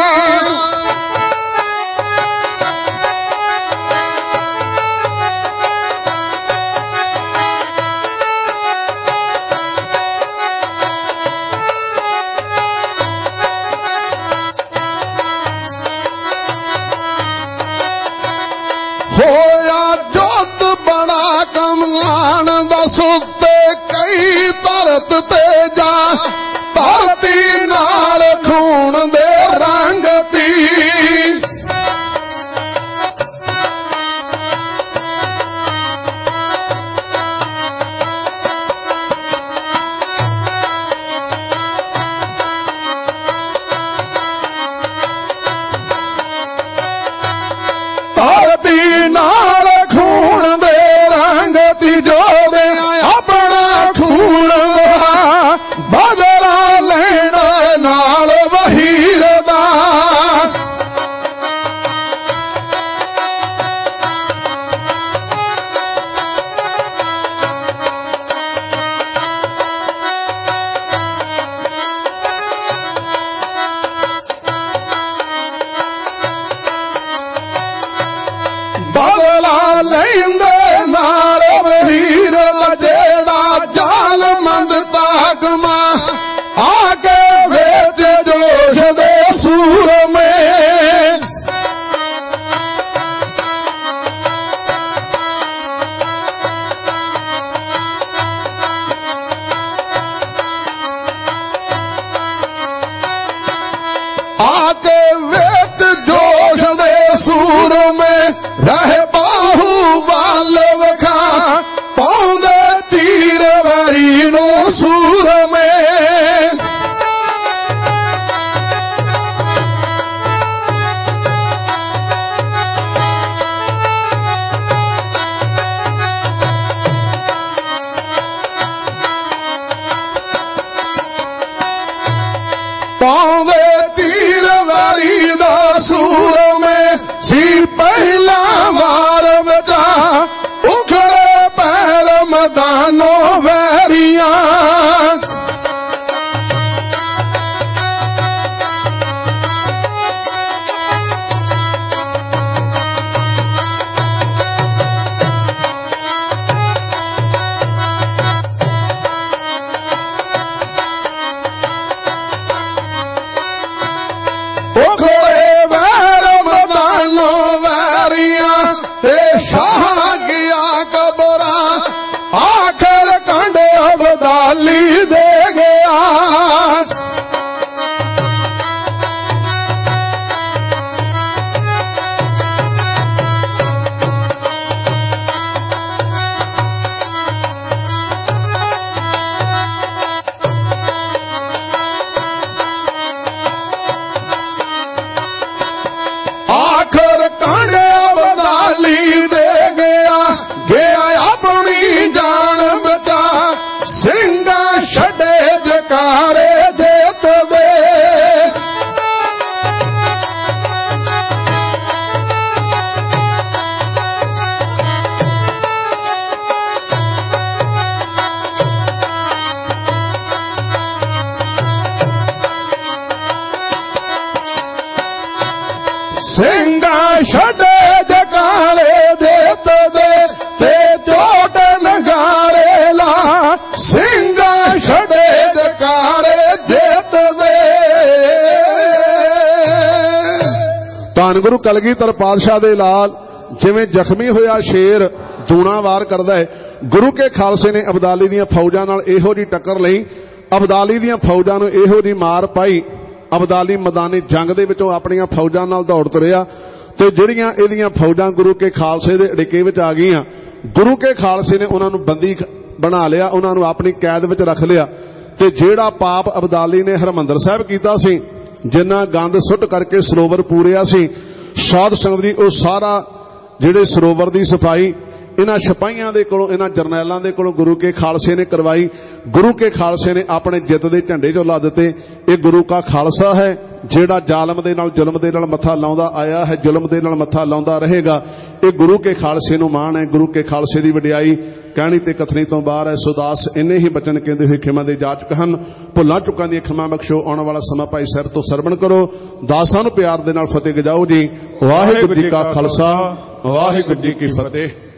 ਹੋਇਆ ਜੋਤ ਬੜਾ ਕਮਾਨ ਦਾ। ਸੁੱਤੇ ਕਈ ਧਰਤ ਤੇ ਜਾ। ਧਰਤੀ ਨਾਲ ਖੂਨ ਦੇ ਰੰਗ ਤੀ। ਧਰਤੀ ਨਾਲ ਖੂਨ ਦੇ ਰੰਗ ਤੀ। ਜੋਧਿਆਂ ਆਪਣਾ ਖੂਨ ਵਹਾ। ਲੈਂਦੇ ਨਾਲ ਵਹੀਰ ਦਾ ਜਿਹੜਾ ਜ਼ਾਲਮੰਦ ਤਾਕਮਾ ਆ ਕੇ ਵੇਚ ਜੋਸ਼ ਦੇ ਸੂਰਮੇ आके वेद जोश दे सूर में रहे बाहू बाल वखा पौंदे तीर वरी नो सूर में पौंदे तीर वारी दा सूर में सी पहला वार बचा उखड़े पैर मदानो वैरिया अब्दाली दे गया आखिर कांडे अब्दाली दे गया गया अपनी जान बचा सिंगा छड़े जकारे देत दे सिंगा छड़े जकारे देत दे ते चोट नगारे ला सिंगा छड़े जकारे देत दे ਧੰਨ ਗੁਰੂ ਕਲਗੀਧਰ ਪਾਤਸ਼ਾਹ ਦੇ ਲਾਲ ਜਿਵੇਂ ਜ਼ਖਮੀ ਹੋਇਆ ਸ਼ੇਰ ਦੂਣਾ ਵਾਰ ਕਰਦਾ ਹੈ, ਗੁਰੂ ਕੇ ਖਾਲਸੇ ਨੇ ਅਬਦਾਲੀ ਦੀਆਂ ਫੌਜਾਂ ਨਾਲ ਇਹੋ ਜੀ ਟੱਕਰ ਲਈ, ਅਬਦਾਲੀ ਦੀਆਂ ਫੌਜਾਂ ਨੂੰ ਇਹੋ ਜੀ ਮਾਰ ਪਾਈ। ਅਬਦਾਲੀ ਮੈਦਾਨੀ ਜੰਗ ਦੇ ਵਿੱਚੋਂ ਆਪਣੀਆਂ ਫੌਜਾਂ ਨਾਲ ਦੌੜ ਤੁਰਿਆ ਤੇ ਜਿਹੜੀਆਂ ਇਹਦੀਆਂ ਫੌਜਾਂ ਗੁਰੂ ਕੇ ਖਾਲਸੇ ਦੇ ਅੜਿੱਕੇ ਵਿੱਚ ਆ ਗਈਆਂ, ਗੁਰੂ ਕੇ ਖਾਲਸੇ ਨੇ ਉਹਨਾਂ ਨੂੰ ਬੰਦੀ ਬਣਾ ਲਿਆ, ਉਹਨਾਂ ਨੂੰ ਆਪਣੀ ਕੈਦ ਵਿੱਚ ਰੱਖ ਲਿਆ। ਤੇ ਜਿਹੜਾ ਪਾਪ ਅਬਦਾਲੀ ਨੇ ਹਰਮੰਦਰ ਸਾਹਿਬ ਕੀਤਾ ਸੀ, ਜਿੰਨਾ ਗੰਦ ਸੁੱਟ ਕਰਕੇ ਸਰੋਵਰ ਪੂਰਿਆ ਸੀ, ਸਾਧ ਸੰਗਤ ਜੀ ਉਹ ਸਾਰਾ ਜਿਹੜੇ ਸਰੋਵਰ ਦੀ ਸਫਾਈ ਇਹਨਾਂ ਸਿਪਾਹੀਆਂ ਦੇ ਕੋਲੋਂ, ਇਹਨਾਂ ਜਰਨੈਲਾਂ ਦੇ ਕੋਲੋਂ ਗੁਰੂ ਕੇ ਖਾਲਸੇ ਨੇ ਕਰਵਾਈ। ਗੁਰੂ ਕੇ ਖਾਲਸੇ ਨੇ ਆਪਣੇ ਜਿੱਤ ਦੇ ਝੰਡੇ ਜੋ ਲਾ ਦਿੱਤੇ। ਇਹ ਗੁਰੂ ਕਾ ਖਾਲਸਾ ਹੈ ਜਿਹੜਾ ਜ਼ਾਲਮ ਦੇ ਨਾਲ ਜ਼ੁਲਮ ਦੇ ਨਾਲ ਮੱਥਾ ਲਾਉਂਦਾ ਆਇਆ ਹੈ, ਜ਼ੁਲਮ ਦੇ ਨਾਲ ਮੱਥਾ ਲਾਉਂਦਾ ਰਹੇਗਾ। ਇਹ ਗੁਰੂ ਕੇ ਖਾਲਸੇ ਨੂੰ ਮਾਣ ਹੈ, ਗੁਰੂ ਕੇ ਖਾਲਸੇ ਦੀ ਵਡਿਆਈ ਕਹਿਣੀ ਤੇ ਕਥਨੀ ਤੋਂ ਬਾਹਰ ਹੈ। ਸੁਦਾਸ ਇੰਨੇ ਹੀ ਬਚਨ ਕਹਿੰਦੇ ਹੋਏ ਖਿਮਾ ਦੇ ਜਾਚਕ ਹਨ। ਭੁੱਲਾਂ ਚੁੱਕਾਂ ਦੀਆਂ ਖਿਮਾ ਬਖਸ਼ੋ। ਆਉਣ ਵਾਲਾ ਸਮਾਂ ਭਾਈ ਸਾਹਿਬ ਤੋਂ ਸਰਵਣ ਕਰੋ। ਦਾਸਾਂ ਨੂੰ ਪਿਆਰ ਦੇ ਨਾਲ ਫਤਿਹ ਗਜਾਓ ਜੀ। ਵਾਹਿਗੁਰੂ ਜੀ ਕਾ ਖਾਲਸਾ, ਵਾਹਿਗੁਰੂ ਜੀ ਕੀ ਫਤਿਹ।